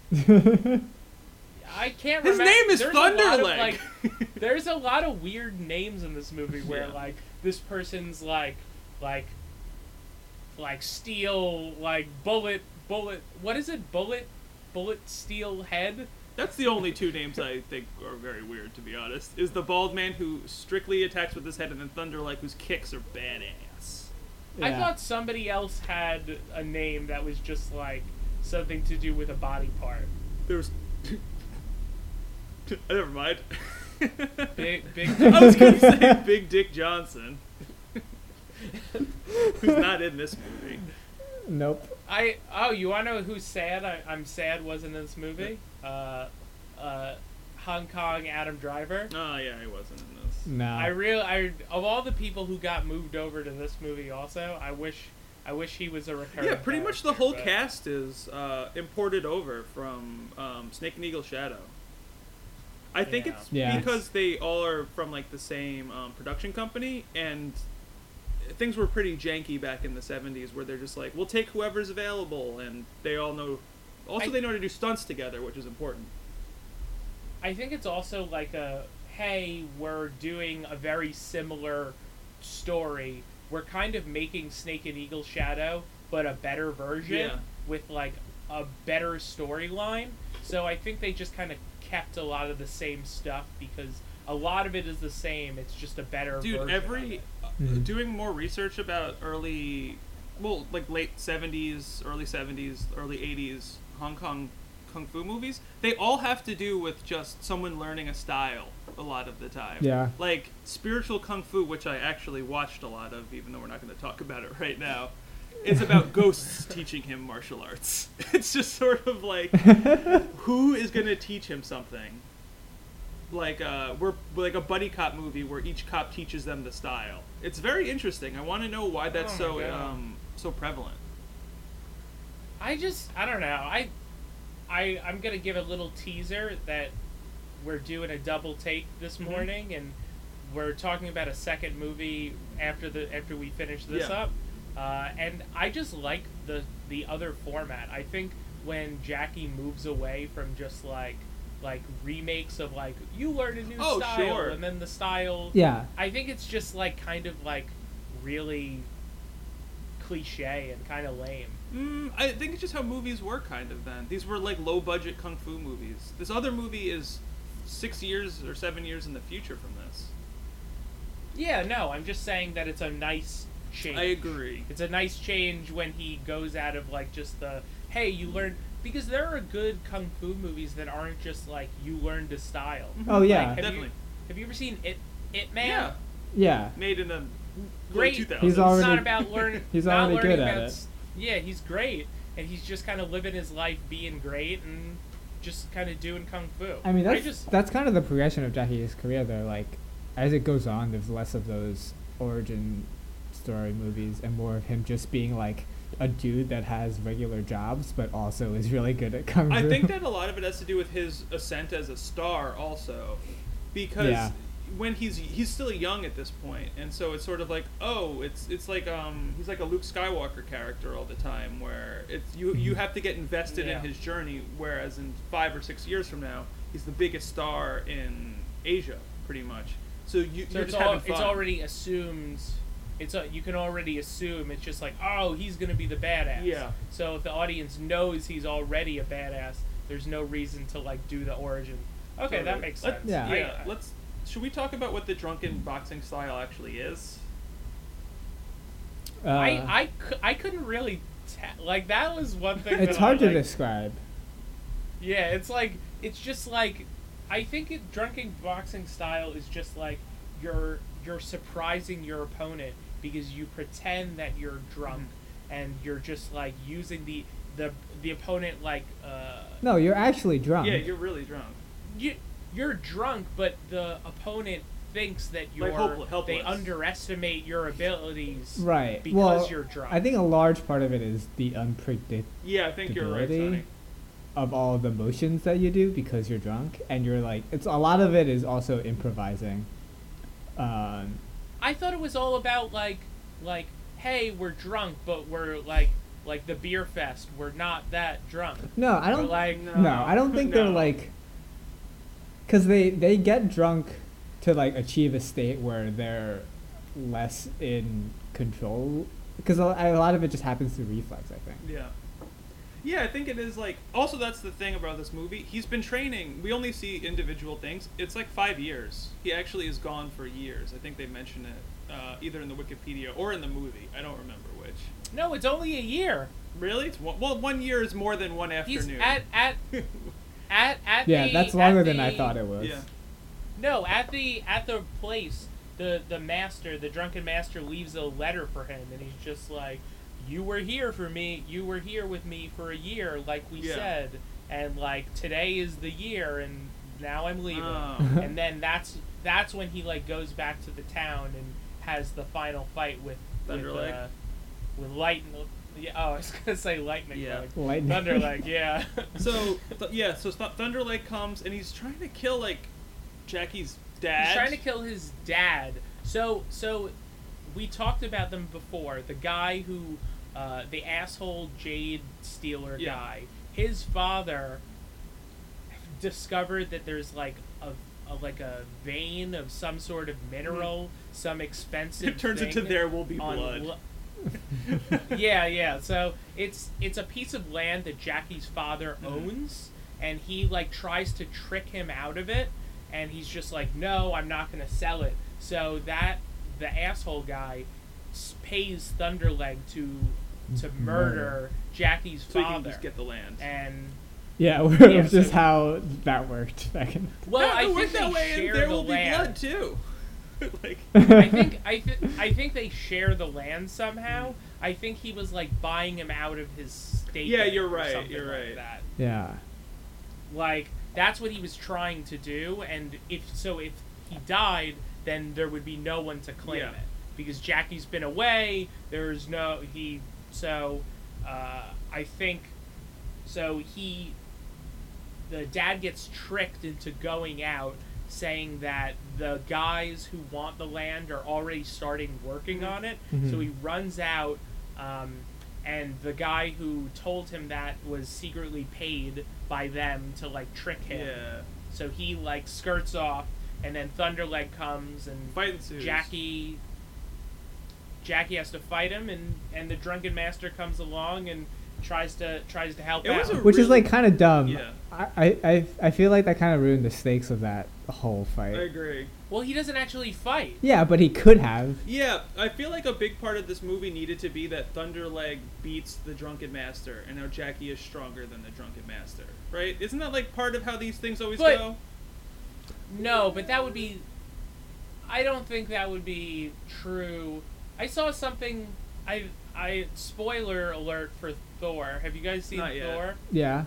I can't
His
remember.
name is
There's a lot of,
Thunderleg.
like, there's a lot of weird names in this movie where
Yeah.
like this person's like steel, like bullet Bullet. What is it? Bullet Steel Head.
That's the only two names I think are very weird, to be honest. Is the bald man who strictly attacks with his head, and then Thunderlight whose kicks are badass.
I
Yeah.
thought somebody else had a name that was just like something to do with a body part.
There's... Never mind.
Big.
I was gonna say Big Dick Johnson. Who's not in this movie.
Nope.
You wanna know who's sad? I'm sad wasn't in this movie. Hong Kong Adam Driver.
Oh yeah, he wasn't in this.
No.
I of all the people who got moved over to this movie, also, I wish he was a recurring.
Yeah, pretty much the whole
but-
cast is imported over from Snake and Eagle Shadow. I think
Yeah.
it's
Yeah.
because they all are from like the same production company, and things were pretty janky back in the 70s, where they're just like, we'll take whoever's available, and they all know. Also, they know how to do stunts together, which is important.
I think it's also like hey, we're doing a very similar story. We're kind of making Snake and Eagle Shadow, but a better version
Yeah.
with like a better storyline. So I think they just kind of kept a lot of the same stuff because a lot of it is the same. It's just a better
Dude,
version of it.
doing more research about like late 70s, early 70s, early 80s Hong Kong kung fu movies, they all have to do with just someone learning a style a lot of the time.
Yeah.
Like spiritual kung fu, which I actually watched a lot of, even though we're not going to talk about it right now. It's about ghosts teaching him martial arts. It's just sort of like, who is going to teach him something? Like we're like a buddy cop movie where each cop teaches them the style. It's very interesting. I want to know why that's
Oh my God.
so prevalent.
I don't know. I'm gonna give a little teaser that we're doing a double take this morning, and we're talking about a second movie after we finish this
Yeah.
up. And I just like the other format. I think when Jackie moves away from just like remakes of like you learn a new
Oh,
style
sure.
and then the style.
Yeah.
I think it's just like kind of like really cliche and kind of lame.
I think it's just how movies work, kind of. Then these were like low budget kung fu movies. This other movie is 6 years or 7 years in the future from this.
Yeah, no, I'm just saying that it's a nice change.
I agree.
It's a nice change when he goes out of like just the hey, you learn, because there are good kung fu movies that aren't just like you learned a style.
Oh yeah.
Like,
Definitely.
Have you ever seen It Man?
Yeah,
Yeah.
made in the
Great.
late 2000s.
He's
It's
already-
not about learning.
he's
not
already
learning
good at
about
it.
Yeah, he's great, and he's just kind of living his life, being great, and just kind of doing kung fu.
I mean, that's kind of the progression of Jackie's career, though. Like, as it goes on, there's less of those origin story movies and more of him just being like a dude that has regular jobs, but also is really good at kung fu.
I think that a lot of it has to do with his ascent as a star, also, because
Yeah.
when he's still young at this point, and so it's sort of like, oh, it's like he's like a Luke Skywalker character all the time, where it's you have to get invested
Yeah.
in his journey, whereas in 5 or 6 years from now, he's the biggest star in Asia, pretty much. So you're
So
just having fun.
it's already assumed. You can already assume it's just like, oh, he's gonna be the badass.
Yeah.
So if the audience knows he's already a badass, there's no reason to like do the origin. Okay, that makes sense.
Yeah.
Should we talk about what the drunken boxing style actually is?
I couldn't really like that was one thing.
It's
that
hard to
like,
describe.
Yeah, it's just like I think drunken boxing style is just like you're surprising your opponent because you pretend that you're drunk and you're just like using the opponent like
No, you're actually drunk.
Yeah, you're really drunk.
you're drunk, but the opponent thinks that you're
Like helpless.
they underestimate your abilities
Right.
because
well,
you're drunk.
I think a large part of it is the unpredictability
Yeah, I think you're right, Sonny.
of all the motions that you do because you're drunk, and you're like, it's a lot of it is also improvising.
I thought it was all about like hey, we're drunk, but we're like the beer fest. We're not that drunk.
No, I
We're
don't.
like
No, I don't think they're
No.
like, because they get drunk to like achieve a state where they're less in control. Because a lot of it just happens through reflex, I think.
Yeah. Yeah, I think it is like. Also, that's the thing about this movie. He's been training. We only see individual things. It's like 5 years. He actually is gone for years. I think they mention it either in the Wikipedia or in the movie. I don't remember which.
No, it's only a year.
Really? It's well, 1 year is more than one
He's
afternoon.
at
Yeah,
the,
that's longer
at
than I
the-
thought it was.
Yeah.
No, at the place, the master, the drunken master, leaves a letter for him, and he's just like, "You were here for me. You were here with me for a year, like we
Yeah.
said, and like today is the year, and now I'm leaving."
Oh.
And then that's when he like goes back to the town and has the final fight with
Thunderleg?
with Lightning. Yeah, oh, I was gonna say Lightning.
Yeah.
Leg.
Lightning.
Thunderleg. Yeah.
So Thunderleg comes and he's trying to kill like Jackie's dad.
He's trying to kill his dad. So we talked about them before. The guy who, the asshole Jade Stealer
Yeah.
guy. His father discovered that there's like a vein of some sort of mineral, some expensive.
It turns
thing
into There Will Be
on
Blood.
yeah. So it's a piece of land that Jackie's father owns, and he like tries to trick him out of it, and he's just like, "No, I'm not gonna sell it." So that the asshole guy pays Thunderleg to murder Jackie's
so he can
father,
just get the land.
and
Yeah,
Yeah,
which is
so-
how that worked back in.
well,
No,
I
it
think
worked that
they
way and
share
There
the
Will Be
land.
Blood too. Like
I think they share the land somehow. I think he was like buying him out of his state.
Yeah, you're
or
right,
something
you're
like
right.
that.
Yeah.
Like that's what he was trying to do, and if he died, then there would be no one to claim
Yeah.
it because Jackie's been away. There's no he. So I think so. The dad gets tricked into going out, saying that the guys who want the land are already starting working on it.
Mhm.
So he runs out, and the guy who told him that was secretly paid by them to like trick him.
yeah,
So he like skirts off, and then Thunderleg comes, and
fight ensues.
Jackie has to fight him, and the drunken master comes along and tries to help
It
out.
was a
Which is
really-
like kind of dumb.
Yeah.
I feel like that kind of ruined the stakes of that whole
I
fight.
agree.
Well, he doesn't actually fight.
Yeah, but he could have.
Yeah, I feel like a big part of this movie needed to be that Thunderleg beats the Drunken Master, and now Jackie is stronger than the Drunken Master, right? Isn't that like part of how these things always
But-
go?
No, but that would be. I don't think that would be true. I saw something. I spoiler alert for Thor. Have you guys seen
Not yet.
Thor?
Yeah.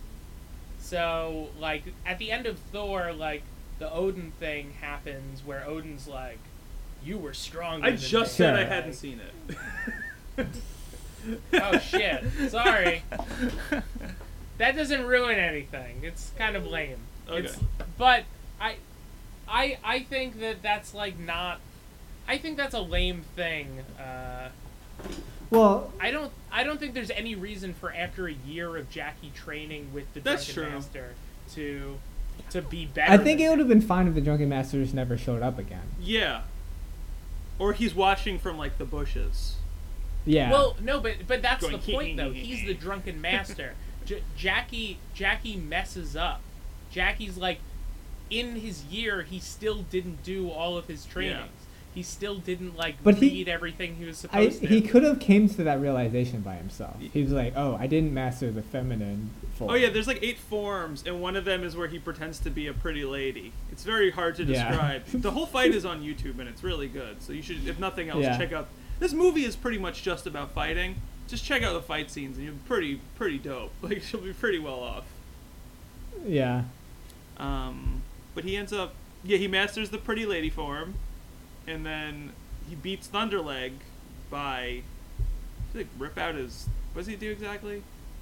So like at the end of Thor, like the Odin thing happens where Odin's like, "You were stronger."
I
than
just
me."
said I
Like,
hadn't seen it.
Oh shit! Sorry. That doesn't ruin anything. It's kind of lame.
Okay.
But I think that's like not. I think that's a lame thing.
Well,
I don't think there's any reason for after a year of Jackie training with the
That's
Drunken
true.
Master to be better.
I think
than
it would
him.
have been fine if the Drunken Master just never showed up again.
Yeah. Or he's watching from like the bushes.
Yeah.
Well, no, but that's
Going,
the point though. He's the Drunken Master. Jackie messes up. Jackie's like, in his year, he still didn't do all of his trainings.
Yeah.
He still didn't like
But he-
read everything he was supposed to.
he could have came to that realization by himself.
Y-
He was like, "Oh, I didn't master the feminine form."
Oh yeah, there's like 8 forms, and one of them is where he pretends to be a pretty lady. It's very hard to
Yeah.
describe. The whole fight is on YouTube, and it's really good. So you should, if nothing else,
Yeah.
check out. This movie is pretty much just about fighting. Just check out the fight scenes, and you're pretty dope. Like you'll be pretty well off.
Yeah.
But he ends up, he masters the pretty lady form, and then he beats Thunderleg by, like, rip out his. What does he do exactly?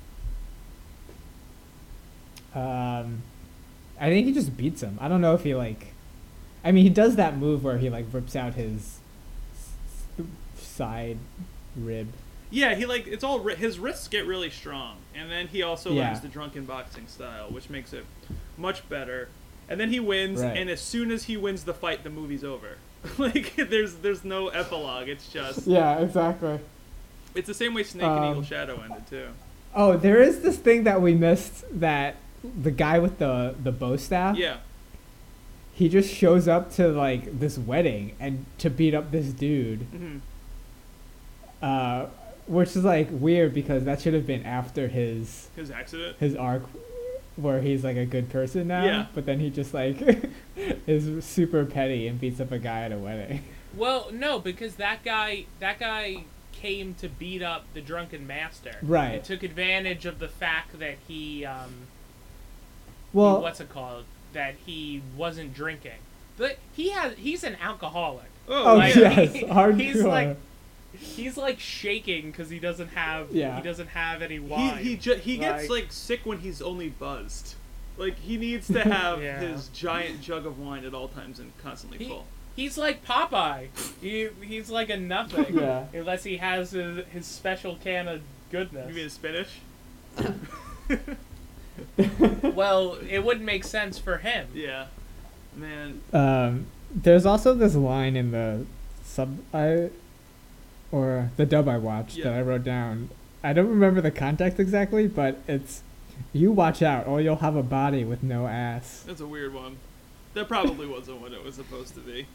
I think he just beats him. I don't know if he like. I mean, he does that move where he like rips out his side rib.
Yeah, he like it's all his wrists get really strong, and then he also
Yeah.
learns the drunken boxing style, which makes it much better. And then he wins,
Right.
and as soon as he wins the fight, the movie's over. Like there's no epilogue. It's just
Yeah, exactly.
it's the same way Snake and Eagle
Um,
Shadow ended too.
Oh, there is this thing that we missed, that the guy with the bow staff.
Yeah.
He just shows up to like this wedding and to beat up this dude.
Mm-hmm.
Which is like weird because that should have been after his
accident.
his arc where he's like a good person now.
Yeah.
But then he just like is super petty and beats up a guy at a wedding.
Well, no, because that guy came to beat up the drunken master.
Right.
And took advantage of the fact that
Well,
what's it called? That he wasn't drinking. But he's an alcoholic.
oh
like,
yes,
he-
hardcore.
He's like shaking because he doesn't have
Yeah.
he doesn't have any wine.
He gets like sick when he's only buzzed. Like he needs to have
Yeah.
his giant jug of wine at all times and constantly
He-
full.
He's like Popeye. He's like a nothing.
Yeah.
Unless he has his special can of goodness.
You mean Spanish?
Well, it wouldn't make sense for him.
Yeah, man.
There's also this line in the or the dub I watched that
Yeah.
I wrote down. I don't remember the context exactly, but it's, "You watch out, or you'll have a body with no ass."
That's a weird one. That probably wasn't what it was supposed to be.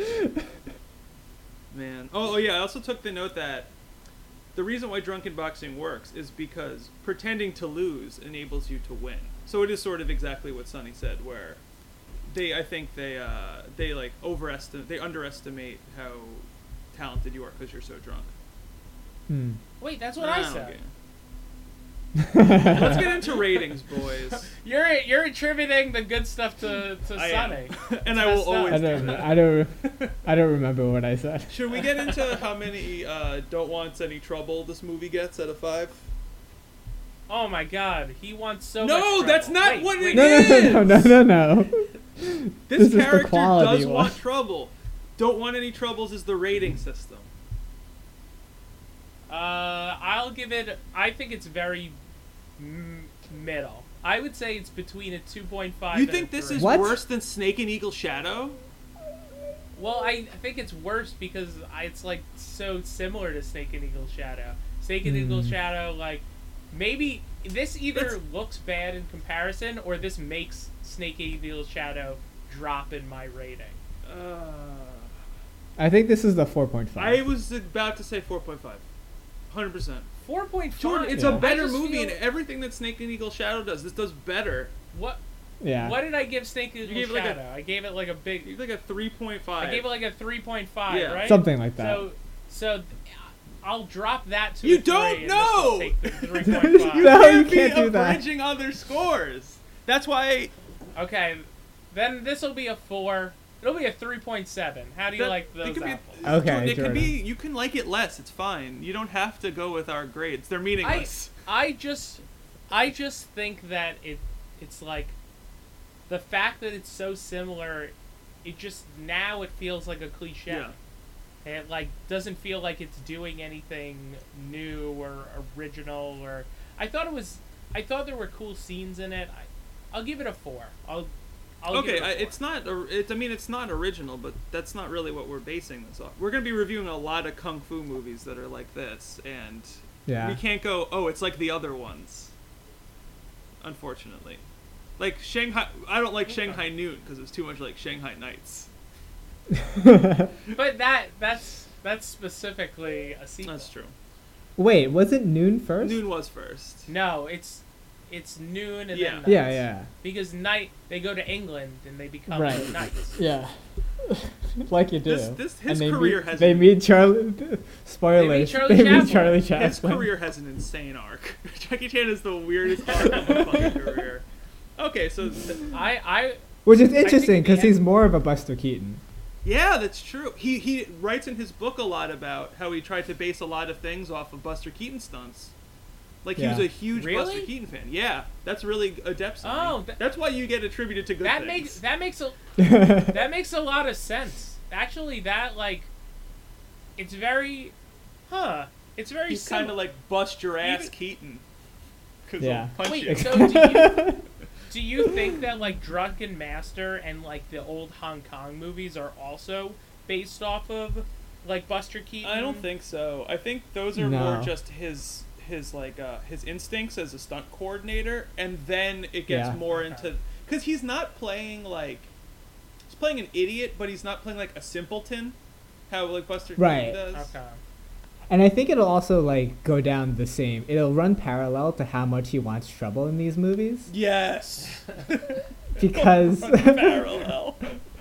Man. Oh yeah, I also took the note that the reason why drunken boxing works is because pretending to lose enables you to win. So it is sort of exactly what Sonny said, where I think they underestimate how talented you are because you're so drunk.
Hmm.
Wait, that's what I
Ah,
said.
okay. Let's get into ratings, boys.
You're attributing the good stuff to
I
Sonny.
am. And I will
messed up.
always
I
do
don't.
that.
I don't remember what I said.
Should we get into how many don't wants any trouble this movie gets out of 5?
Oh my God, he wants so much
No,
trouble.
that's not
Wait,
what it
wait.
No.
This
is the
character
quality
does
one.
want trouble. Don't want any troubles is the rating system.
I'll give it. I think it's very middle. I would say it's between a 2.5.
You
and
think
a
this
3.
is
What?
worse than Snake and Eagle Shadow?
Well, I think it's worse because it's like so similar to Snake and Eagle Shadow. Snake and Eagle Shadow, like maybe this either looks bad in comparison or this makes Snake and Eagle Shadow drop in my rating.
I think this is the 4.5.
I was about to say 4.5. 100%.
4.5.
Jordan, it's
Yeah.
a better
I just
movie,
feel-
and everything that Snake and Eagle Shadow does, this does better.
What?
Yeah.
What did I give Snake and
You
Eagle
gave it like a-
Shadow? I gave it like a big.
It's like a 3.5.
I gave it like a 3.5,
Yeah.
right?
Something like that.
So I'll drop that to
You
a 3,
don't
and
know!
this will take the 3.5.
You
No, you
can't
can't
be
do that.
abridging other scores. That's why.
Okay, then this will be a 4. It'll be a 3.7. How do you like those apples?
Okay,
Jordan, it could
Jordan.
be. You can like it less. It's fine. You don't have to go with our grades. They're meaningless.
I just think that it's like the fact that it's so similar. It just now it feels like a cliche.
Yeah.
And it like doesn't feel like it's doing anything new or original or. I thought there were cool scenes in it. I'll give it a 4. I'll
Okay,
give it a 4.
it's not. I mean, it's not original, but that's not really what we're basing this off. We're gonna be reviewing a lot of kung fu movies that are like this, and
Yeah.
we can't go. Oh, it's like the other ones. Unfortunately, like Shanghai. I don't like Shanghai Noon because it's too much like Shanghai Nights.
But that's specifically a sequel.
That's true.
Wait, was it Noon first?
Noon was first.
No, it's Noon and
Yeah.
then Nights.
Yeah.
Because they go to England and they become
Right.
knights.
Yeah. Like you do.
His
And they
career
meet,
has.
They meet Charlie. Spoilers.
They meet Charlie
They meet
Chaplin.
Charlie
His
Chaplin.
career has an insane arc. Jackie Chan is the weirdest arc of a fucking career. Okay, so
Which is
think
interesting
at the
because
end-
he's more of a Buster Keaton.
yeah, that's true. He writes in his book a lot about how he tried to base a lot of things off of Buster Keaton stunts. Like he was
Yeah.
a huge
Really?
Buster Keaton fan. Yeah, that's really adept.
Oh,
that's why you get attributed to good
that
things.
that makes a lot of sense. Actually, that like it's very it's very
He's kind of like bust your ass,
Even-
Keaton. 'Cause
Yeah.
he'll punch
Wait,
you.
so do you think that like Drunken Master and like the old Hong Kong movies are also based off of like Buster Keaton?
I don't think so. I think those are
No.
more just his his instincts as a stunt coordinator, and then it gets
Yeah.
more into, because he's not playing like, he's playing an idiot, but he's not playing like a simpleton, how like Buster
Right.
Keaton does.
Okay.
And I think it'll also like go down the same. It'll run parallel to how much he wants trouble in these movies
Yes.
because
Parallel.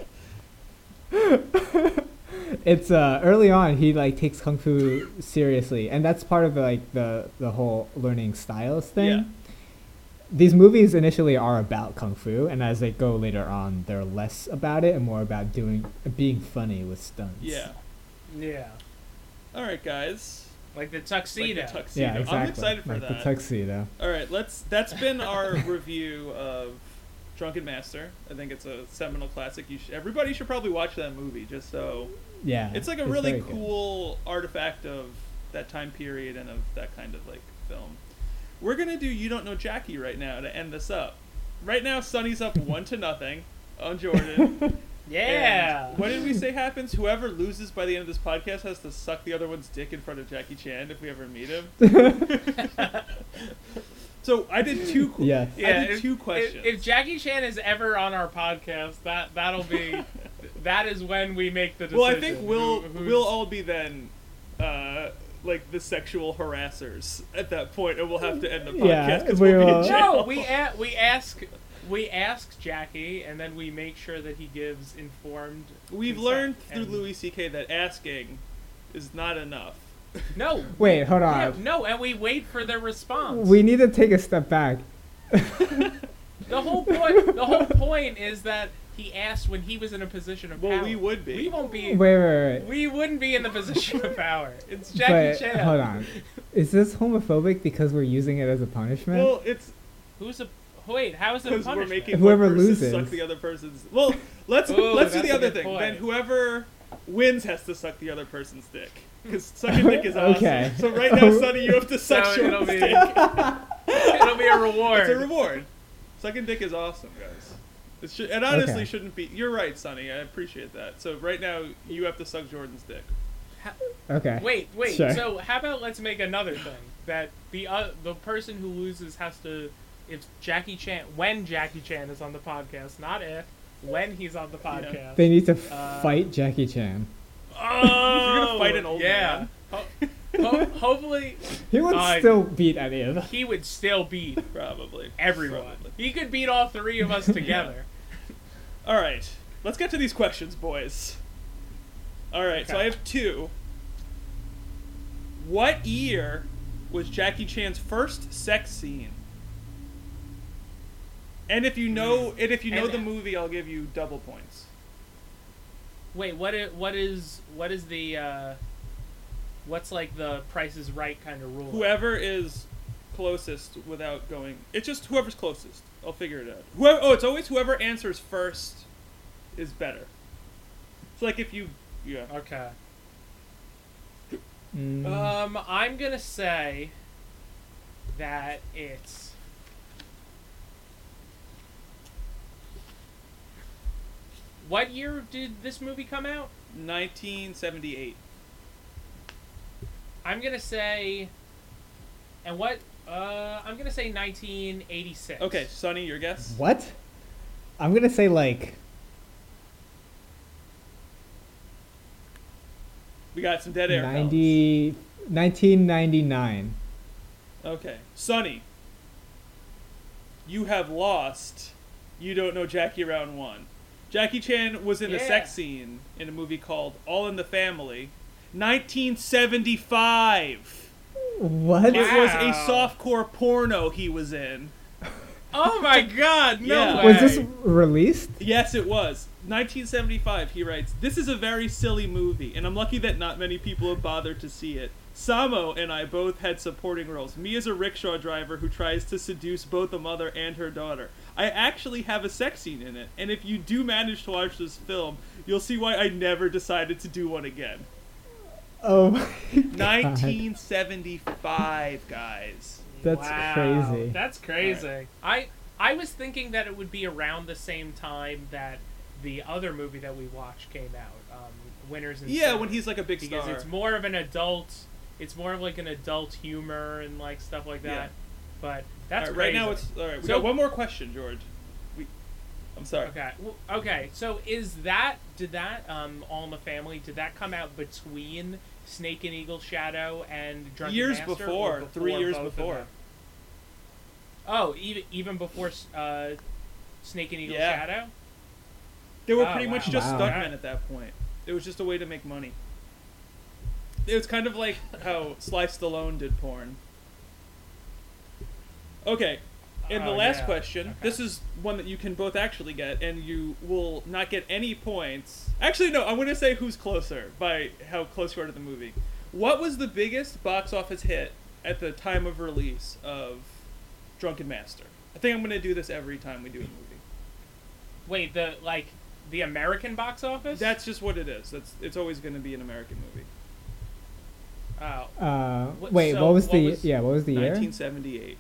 it's early on he like takes kung fu seriously, and that's part of the whole learning styles thing.
Yeah.
These movies initially are about kung fu, and as they go later on, they're less about it and more about being funny with stunts.
Yeah.
Yeah.
All right, guys.
Like the
Like
tuxedo.
the tuxedo.
Yeah, exactly.
I'm excited for
like
that.
the tuxedo.
All right, that's been our review of Drunken Master. I think it's a seminal classic. Everybody should probably watch that movie just so.
Yeah,
It's like a really
very good.
cool artifact of that time period and of that kind of like film. We're gonna do You Don't Know Jackie right now to end this up. Right now, Sonny's up 1-0 on Jordan.
Yeah.
And what did we say happens? Whoever loses by the end of this podcast has to suck the other one's dick in front of Jackie Chan if we ever meet him. So I did two.
Yes.
I did two questions.
If Jackie Chan is ever on our podcast, that'll be that is when we make the decision.
Well, I think
who's-
we'll all be then, like the sexual harassers at that point, and we'll have to end the podcast
Yeah,
because
we
we'll be
will.
in jail.
No, we ask Jackie, and then we make sure that he gives informed.
We've
consent.
learned through
And-
Louis C.K. that asking is not enough.
No.
Wait, hold on.
Yeah, no, and we wait for their response.
We need to take a step back.
The whole point is that he asked when he was in a position of
Well,
power.
we would be.
We won't be.
Wait.
We wouldn't be in the position of power. It's Jackie
But
Chan.
hold on. Is this homophobic because we're using it as a punishment?
Well, it's
Who's a? Wait, how is it a
because we're
punishment?
making
Whoever
one person
loses.
suck the other person's. Well, let's
Ooh,
do
that's
the
a
other
good
thing.
point.
Then whoever wins has to suck the other person's dick. Because sucking dick is awesome.
Okay.
So right now, Sonny, you have to suck
So it'll
Jordan's
be
dick.
it'll be a reward.
It's a reward. Sucking dick is awesome, guys. It honestly
Okay.
shouldn't be. You're right, Sonny. I appreciate that. So right now, you have to suck Jordan's dick.
Okay.
Wait.
Sure.
So how about let's make another thing that the person who loses has to, if Jackie Chan, when Jackie Chan is on the podcast, not if, when he's on the podcast.
They need to
Uh,
fight Jackie Chan.
Oh,
You're gonna fight an old
yeah. Hopefully,
He would still beat any of them.
he would still beat
Probably.
everyone.
Probably.
He could beat all three of us together.
All right. Let's get to these questions, boys. All right. So
Okay.
I have two. What year was Jackie Chan's first sex scene? And if you know,
And-
the movie, I'll give you double points.
Wait, what is the what's like the Price is Right kind of rule?
Whoever is closest without going. It's just whoever's closest. I'll figure it out. Whoever. Oh, it's always whoever answers first is better. It's like if you. Yeah.
Okay.
Mm.
I'm gonna say that it's what year did this movie come out?
1978.
I'm gonna say, and what? I'm gonna say 1986.
Okay, Sonny, your guess?
What? I'm gonna say like
We got some dead air.
1999.
Okay, Sonny. You have lost. You Don't Know Jackie round one. Jackie Chan was in a
Yeah.
sex scene in a movie called All in the Family, 1975.
What?
It was a
Wow.
softcore porno he was in.
Oh my God! No
Yeah.
way.
Was this released?
Yes, it was. 1975, he writes, "This is a very silly movie, and I'm lucky that not many people have bothered to see it. Samo and I both had supporting roles. Me as a rickshaw driver who tries to seduce both a mother and her daughter. I actually have a sex scene in it, and if you do manage to watch this film, you'll see why I never decided to do one again."
Oh my God.
1975, guys.
That's
Wow,
crazy.
That's crazy. I was thinking that it would be around the same time that the other movie that we watched came out, Winners and
Yeah,
Sinners,
when he's like a big
because
star.
it's more of an adult it's more of like an adult humor and like stuff like that.
Yeah.
But that's
All right, right now
crazy.
it's all right. We
So-
got one more question, George. I'm sorry.
Okay. So did that All in the Family, did that come out between Snake and Eagle Shadow and Drunken
Years
Master,
before,
or
3 years
both of
before.
them? Oh, even before Snake and Eagle
Yeah.
Shadow?
They were
Oh,
pretty much
wow.
just
Wow.
stuntmen at that point. It was just a way to make money. It was kind of like how Sly Stallone did porn. Okay, and the
Oh,
last
yeah.
question.
Okay.
This is one that you can both actually get, and you will not get any points. Actually, no, I'm going to say who's closer by how close you are to the movie. What was the biggest box office hit at the time of release of Drunken Master? I think I'm going to do this every time we do a movie.
Wait, the American box office?
That's just what it is. It's always going to be an American movie.
Oh.
Wait,
So
what was
what
the
was-
what was the year?
1978.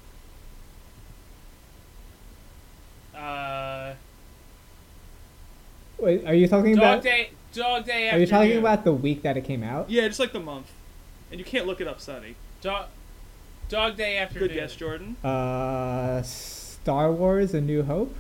Wait, are you talking
Dog
about?
Day Afternoon.
Are you talking about the week that it came out?
Yeah, just like the month. And you can't look it up, Sonny.
Dog Day Afternoon?
Good guess, Jordan.
Star Wars: A New Hope.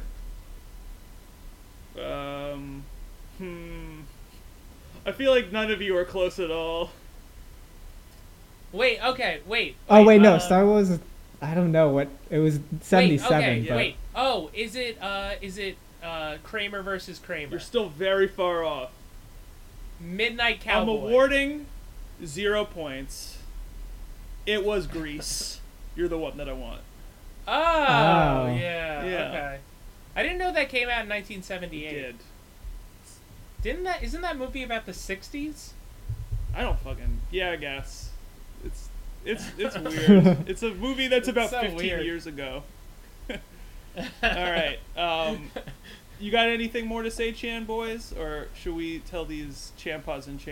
I feel like none of you are close at all.
Wait.
Oh wait, no, Star Wars. I don't know what it was. 77.
Wait,
but
wait. Oh, is it Kramer versus Kramer?
You're still very far off.
Midnight
I'm
Cowboy.
awarding 0 points. It was Grease. You're the one that I want.
Oh,
Oh.
yeah.
Yeah.
Okay. I didn't know that came out in 1978.
Did.
Isn't that movie about the 60s?
I don't fucking. Yeah, I guess. It's weird. It's a movie that's about
so
15
weird.
years ago. All right. You got anything more to say, Chan boys, or should we tell these Champa and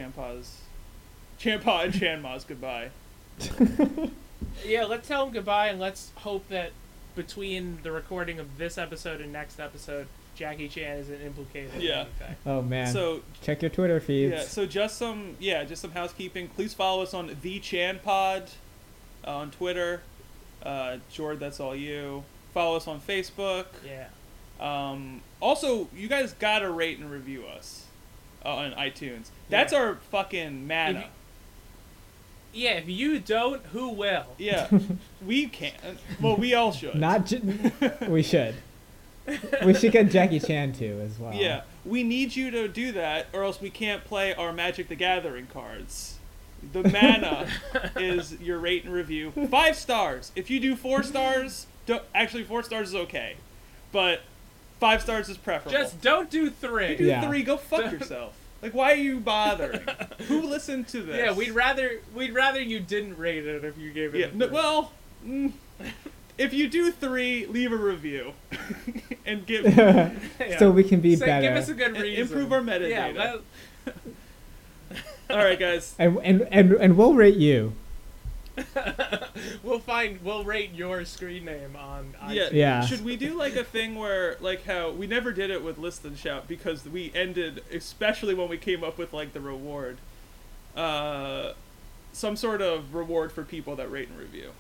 Chanmas goodbye?
Yeah, let's tell them goodbye, and let's hope that between the recording of this episode and next episode, Jackie Chan isn't implicated in
Yeah.
anything.
Oh man.
So
check your Twitter feeds.
yeah, so just some housekeeping. Please follow us on the Chan Pod on Twitter. Jord, that's all you. Follow us on Facebook.
Yeah.
Also, you guys gotta rate and review us on iTunes. That's
Yeah.
our fucking mana.
Yeah, if you don't, who will?
Yeah, we can't. Well, we all should.
We should. We should get Jackie Chan too as well.
Yeah, we need you to do that, or else we can't play our Magic the Gathering cards. The mana is your rate and review. 5 stars. If you do 4 stars, actually 4 stars is okay, but 5 stars is preferable.
Just don't do 3.
If you do
Yeah.
3, go fuck yourself. Like, why are you bothering? Who listened to this?
Yeah, we'd rather you didn't rate it if you gave it.
Yeah,
a
no,
3.
well, if you do 3, leave a review and give
Yeah.
So we can be
Say-
better.
Give us a good
And
reason.
improve our metadata.
Yeah,
All right, guys.
and we'll rate you.
we'll rate your screen name on
Yeah.
iTunes.
Yeah.
Should we do like a thing where, like, how we never did it with List and Shout because we ended, especially when we came up with like the reward, some sort of reward for people that rate and review.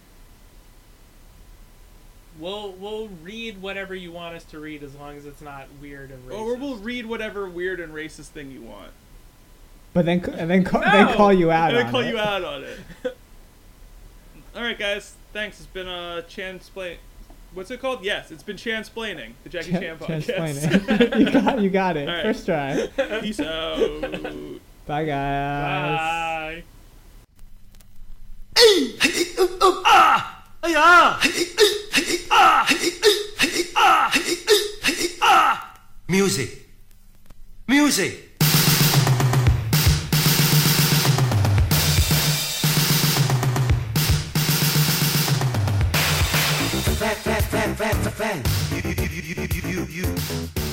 We'll read whatever you want us to read as long as it's not weird and racist.
Or we'll read whatever weird and racist thing you want,
But then then
No!
call you out.
and then
on
call
it.
you out on it. All right, guys. Thanks. It's been Chansplain. What's it called? Yes, it's been Chansplaining, the Jackie Chan podcast.
Transplaining. you got it.
All right.
First try.
Peace out.
Bye
Bye.
guys.
Music. Music. Fan. You.